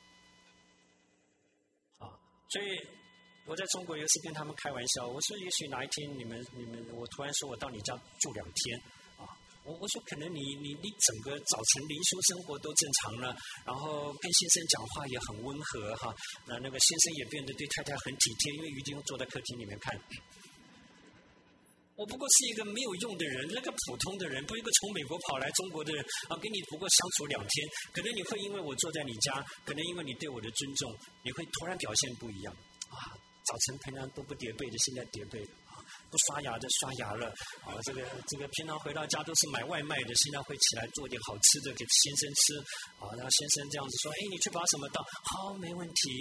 所以我在中国有一次跟他们开玩笑，我说也许哪一天你们我突然说我到你家住2天我说可能你整个早晨灵修生活都正常了，然后跟先生讲话也很温和那个先生也变得对太太很体贴，因为于弟兄坐在客厅里面看。我不过是一个没有用的人，那个普通的人，不一个从美国跑来中国的人跟你不过相处2天，可能你会因为我坐在你家，可能因为你对我的尊重，你会突然表现不一样早晨平常都不叠被的，现在叠被了不刷牙的刷牙了这个平常回到家都是买外卖的，现在会起来做点好吃的给先生吃然后先生这样子说，你去把什么倒，好，没问题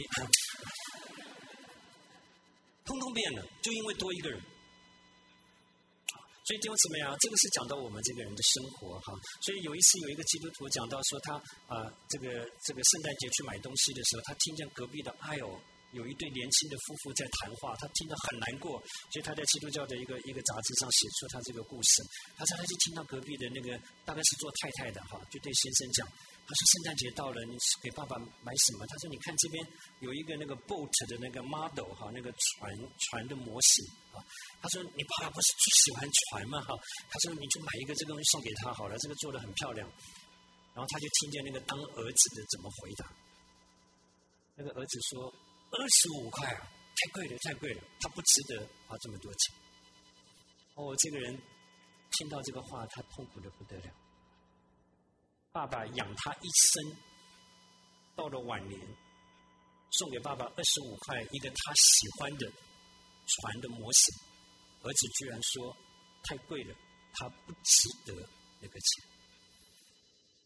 通通变了，就因为多一个人所以弟兄姊妹这个是讲到我们这个人的生活所以有一次有一个基督徒讲到说他这个圣诞节去买东西的时候，他听见隔壁的有一对年轻的夫妇在谈话，他听得很难过，所以他在基督教的一个杂志上写出他这个故事。他说他就听到隔壁的那个大概是做太太的就对先生讲，他说圣诞节到了，你给爸爸买什么？他说你看这边有一个那个 boat 的那个 model 那个船的模型他说你爸爸不是最喜欢船吗他说你就买一个这个东西送给他好了，这个做得很漂亮。然后他就听见那个当儿子的怎么回答，那个儿子说25块太贵了太贵了，他不值得花这么多钱。这个人听到这个话，他痛苦的不得了。爸爸养他一生，到了晚年送给爸爸25块一个他喜欢的船的模型，儿子居然说太贵了，他不值得那个钱。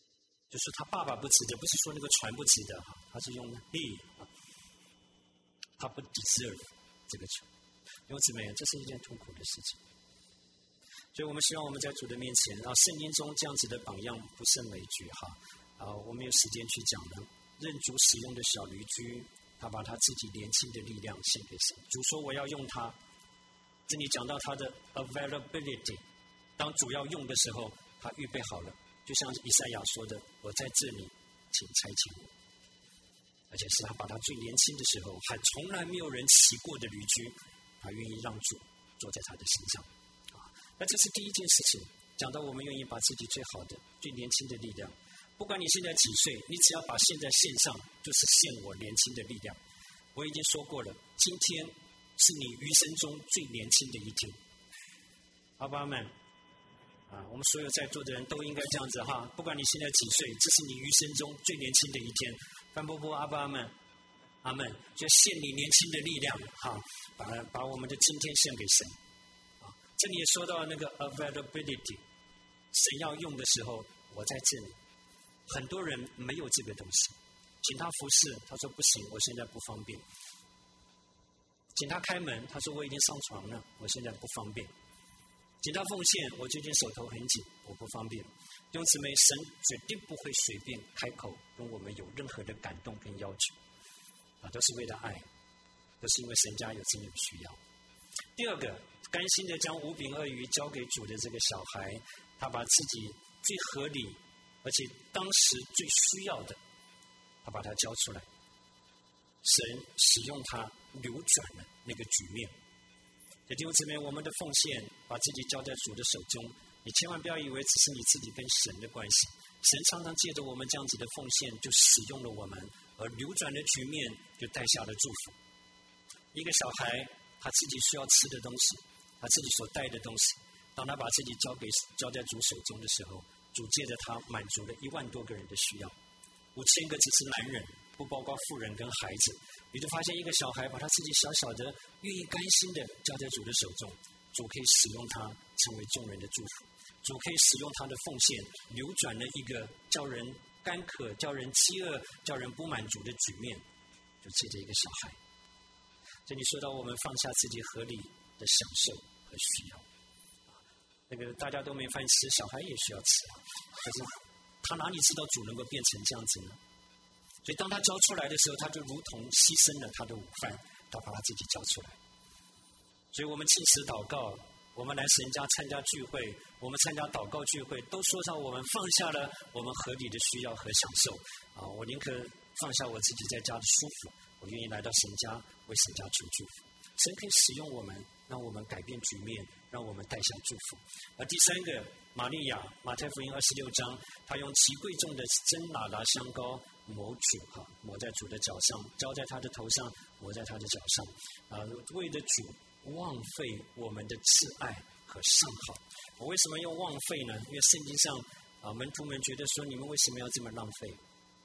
就是他爸爸不值得，不是说那个船不值得，他是用 he， 他不 deserve 这个球。弟兄姊妹，这是一件痛苦的事情。所以我们希望我们在主的面前，圣经中这样子的榜样不胜枚举我们有时间去讲呢。认主使用的小驴驹，他把他自己年轻的力量献给神。主说我要用他，这里讲到他的 availability， 当主要用的时候，他预备好了，就像以赛亚说的，我在这里，请差遣我。而且是他把他最年轻的时候，还从来没有人骑过的驴驹，他愿意让主坐在他的身上。那这是第一件事情，讲到我们愿意把自己最好的、最年轻的力量，不管你现在几岁，你只要把现在献上，就是献我年轻的力量。我已经说过了，今天是你余生中最年轻的一天。阿爸们，我们所有在座的人都应该这样子不管你现在几岁，这是你余生中最年轻的一天。范伯伯，阿爸们，阿们，就献你年轻的力量把我们的今天献给神。这里也说到那个 availability， 神要用的时候，我在这里。很多人没有这个东西，请他服侍，他说不行，我现在不方便。请他开门，他说我已经上床了，我现在不方便。请他奉献，我最近手头很紧，我不方便。弟兄姊妹，神绝对不会随便开口跟我们有任何的感动跟要求都是为了爱，都是因为神家有真有需要。第二个，甘心的将5饼2鱼交给主的这个小孩，他把自己最合理而且当时最需要的，他把它交出来。神使用它扭转了那个局面。弟兄姊妹，我们的奉献把自己交在主的手中，你千万不要以为只是你自己跟神的关系，神常常借着我们这样子的奉献就使用了我们，而扭转了局面，就带下了祝福。一个小孩他自己需要吃的东西，他自己所带的东西，当他把自己交在主手中的时候，主借着他满足了1万多个人的需要，5000个只是男人，不包括妇人跟孩子。你就发现一个小孩把他自己小小的愿意甘心的交在主的手中，主可以使用他成为众人的祝福，主可以使用他的奉献扭转了一个叫人干渴、叫人饥饿、叫人不满足的局面，就借着一个小孩。这里说到我们放下自己合理的享受和需要，那个大家都没饭吃，小孩也需要吃可是他哪里知道主能够变成这样子呢？所以当他交出来的时候，他就如同牺牲了他的午饭，他把他自己交出来。所以我们禁食祷告，我们来神家参加聚会，我们参加祷告聚会，都说到我们放下了我们合理的需要和享受我宁可放下我自己在家的舒服，我愿意来到神家为神家求祝福。神可以使用我们，让我们改变局面，让我们带下祝福。而第三个，玛利亚，马太福音26章，他用极贵重的真哪剌香膏抹主抹在主的脚上，浇在他的头上，抹在他的脚上为了主枉费我们的挚爱和上好。我为什么用枉费呢？因为圣经上门徒们觉得说，你们为什么要这么浪费？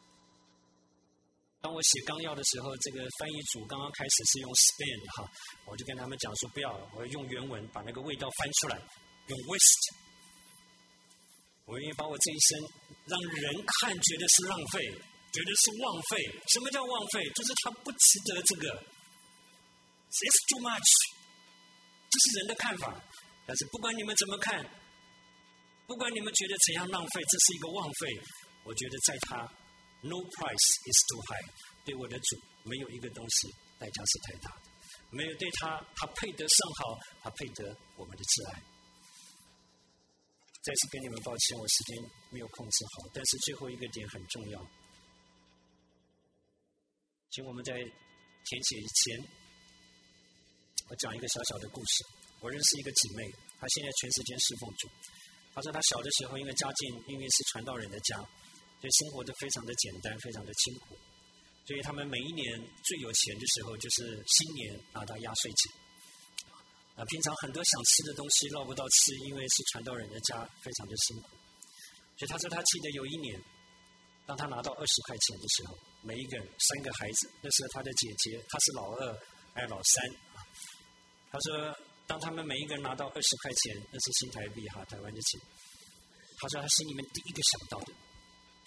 当我写纲要的时候，这个翻译组刚刚开始是用 spend 我就跟他们讲说不要，我用原文把那个味道翻出来，用 waste。我愿意把我这一生让人看觉得是浪费，觉得是枉费。什么叫枉费？就是他不值得这个 ，it's too much。这是人的看法，但是不管你们怎么看，不管你们觉得怎样浪费，这是一个枉费。我觉得在他 no price is too high， 对我的主没有一个东西代价是太大的，没有对他配得上好，他配得我们的挚爱。再次跟你们抱歉，我时间没有控制好，但是最后一个点很重要，请我们在填写以前，我讲一个小小的故事。我认识一个姊妹，她现在全时间侍奉主。她说她小的时候，因为家境因为是传道人的家，所以生活得非常的简单，非常的清苦。所以他们每一年最有钱的时候，就是新年拿到压岁钱。平常很多想吃的东西捞不到吃，因为是传道人的家，非常的辛苦。所以他说他记得有一年，当他拿到20块钱的时候，每一个人3个孩子，那时候他的姐姐，他是老2还有老3。他说当他们每一个人拿到20块钱，那是新台币台湾的钱。他说他心里面第一个想到的就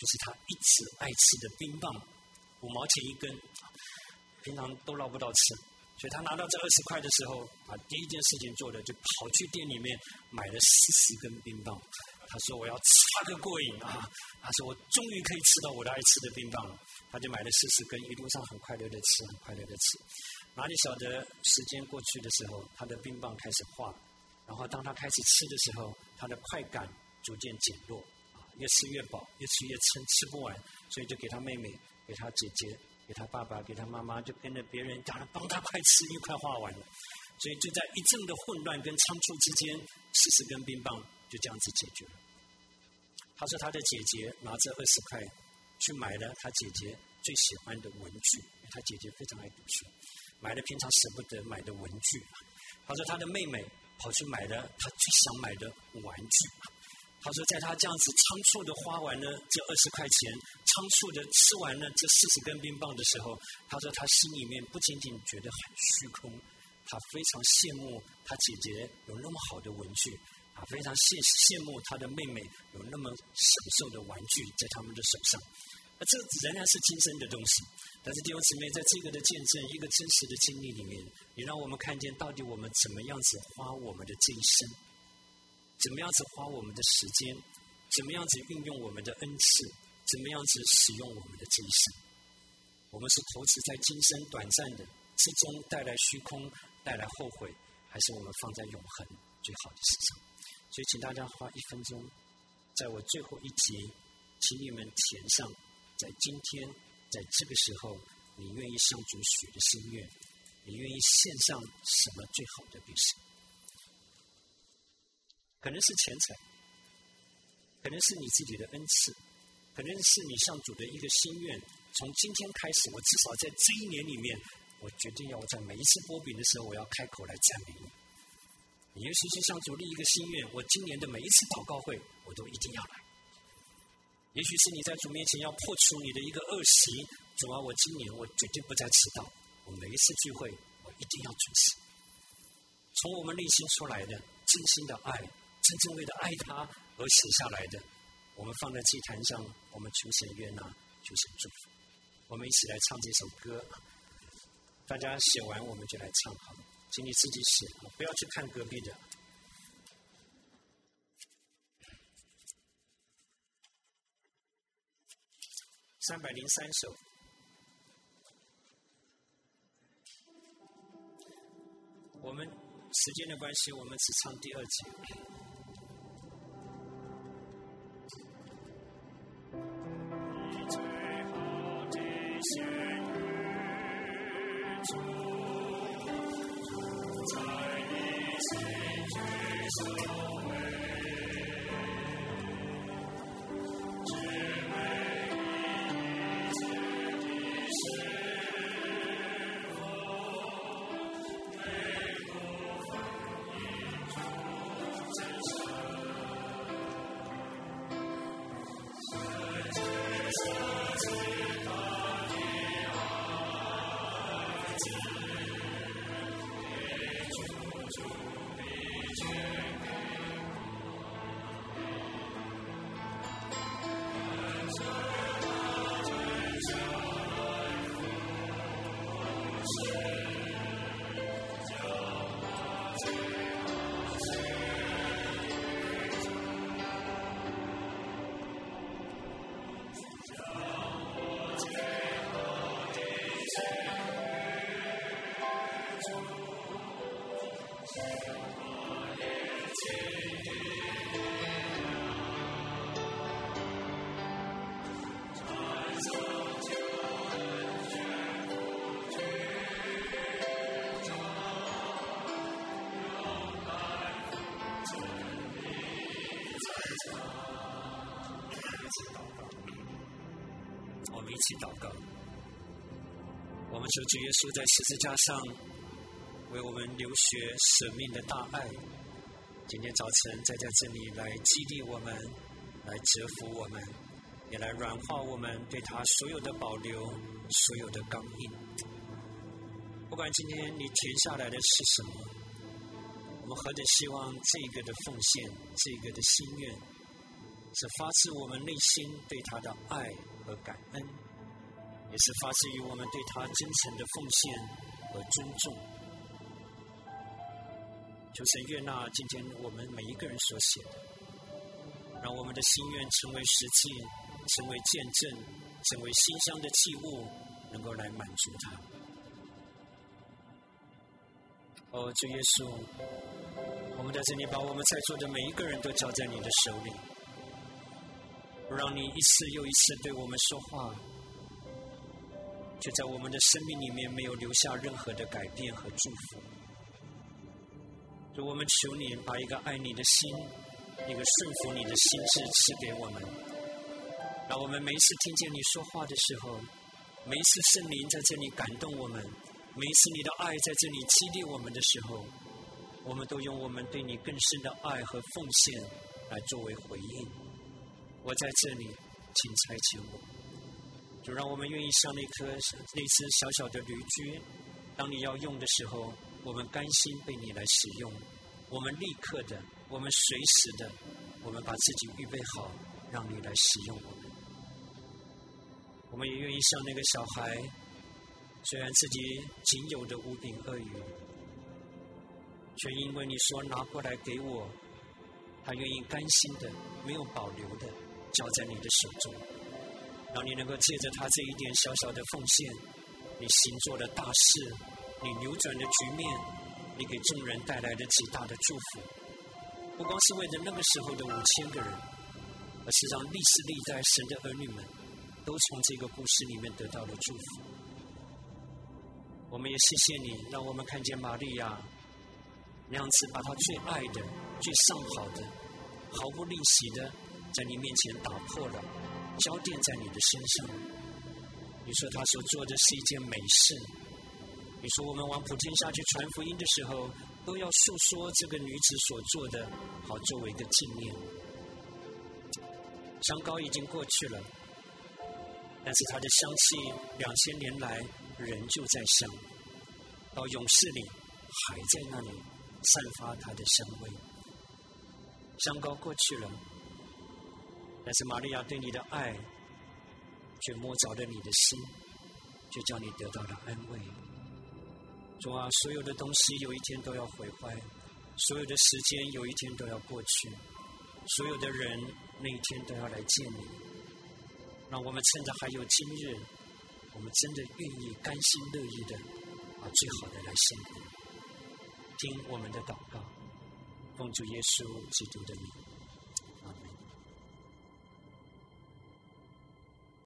就是他一直爱吃的冰棒，5毛钱一根，平常都捞不到吃。所以他拿到这20块的时候，第一件事情做的就跑去店里面买了40根冰棒。他说我要吃个过瘾啊！他说我终于可以吃到我的爱吃的冰棒了。他就买了40根，一路上很快乐的吃，很快乐的吃。哪里晓得时间过去的时候，他的冰棒开始化，然后当他开始吃的时候，他的快感逐渐减弱，越吃越饱，越吃越撑，吃不完，所以就给他妹妹，给他姐姐，给他爸爸，给他妈妈，就跟着别人帮他快吃，因为快化完了。所以就在一阵的混乱跟仓促之间，40根冰棒就这样子解决了。他说他的姐姐拿着20块去买了他姐姐最喜欢的文具，因为他姐姐非常爱读书，买了平常舍不得买的文具。他说他的妹妹跑去买了他最想买的玩具。他说在他这样子仓促的花完了这20块钱，仓促的吃完了这40根冰棒的时候，他说他心里面不仅仅觉得很虚空，他非常羡慕他姐姐有那么好的文具，非常羡慕他的妹妹有那么享受的玩具在他们的手上。这仍然是今生的东西，但是弟兄姊妹，在这个的见证，一个真实的经历里面，也让我们看见到底我们怎么样子花我们的这一生，怎么样子花我们的时间，怎么样子运用我们的恩赐，怎么样子使用我们的这一生。我们是投资在今生短暂的之中带来虚空，带来后悔，还是我们放在永恒最好的事上？所以请大家花1分钟，在我最后一集，请你们填上在今天在这个时候你愿意向主许的心愿，你愿意献上什么最好的给神？可能是钱财，可能是你自己的恩赐，可能是你向主的一个心愿。从今天开始，我至少在这一年里面，我决定要在每一次擘饼的时候，我要开口来赞美你。你也许是向主立一个心愿，我今年的每一次祷告会，我都一定要来。也许是你在主面前要破除你的一个恶习，主啊，我今年我绝对不再迟到，我每一次聚会我一定要准时。从我们内心出来的真心的爱，真正为了爱他而写下来的，我们放在祭坛上，我们求神悦纳，求神祝福。我们一起来唱这首歌，大家写完我们就来唱好了，请你自己写，不要去看隔壁的。303首。我们时间的关系，我们只唱第2节。我们一起祷告。我们求主耶稣在十字架上为我们流血舍命的大爱，今天早晨再在这里来激励我们，来折服我们，也来软化我们对他所有的保留，所有的刚硬。不管今天你填下来的是什么，我们何等希望这个的奉献，这个的心愿是发自我们内心对他的爱和感恩，也是发自于我们对他真诚的奉献和尊重。求神悦纳今天我们每一个人所写的，让我们的心愿成为实际，成为见证，成为馨香的祭物，能够来满足他。主耶稣，我们在这里把我们在座的每一个人都交在你的手里，让你一次又一次对我们说话，却在我们的生命里面没有留下任何的改变和祝福。主，我们求你把一个爱你的心，一个顺服你的心智赐给我们，让我们每一次听见你说话的时候，每一次圣灵在这里感动我们，每一次你的爱在这里激励我们的时候，我们都用我们对你更深的爱和奉献来作为回应。我在这里，请差遣我。主，让我们愿意像那只小小的驴驹，当你要用的时候，我们甘心被你来使用，我们立刻的，我们随时的，我们把自己预备好，让你来使用我们。我们也愿意像那个小孩，虽然自己仅有的5饼2鱼，却因为你说拿过来给我，他愿意甘心的，没有保留的交在你的手中，让你能够借着他这一点小小的奉献，你行做了大事，你扭转了局面，你给众人带来了极大的祝福。不光是为了那个时候的5000个人，而是让历世历代神的儿女们都从这个故事里面得到了祝福。我们也谢谢你，让我们看见玛利亚那样子把她最爱的、最上好的、毫不吝惜的在你面前打破了，浇奠在你的身上。你说她所做的是一件美事，你说我们往普天下去传福音的时候，都要述说这个女子所做的，好作为一个纪念。香膏已经过去了，但是它的香气2000年来仍旧在香，到永世里还在那里散发它的香味。香膏过去了，但是玛利亚对你的爱却摸着了你的心，却叫你得到了安慰。主啊，所有的东西有一天都要毁坏，所有的时间有一天都要过去，所有的人那一天都要来见你。让我们趁着还有今日，我们真的愿意甘心乐意的把最好的来献给你。听我们的祷告，奉主耶稣基督的名。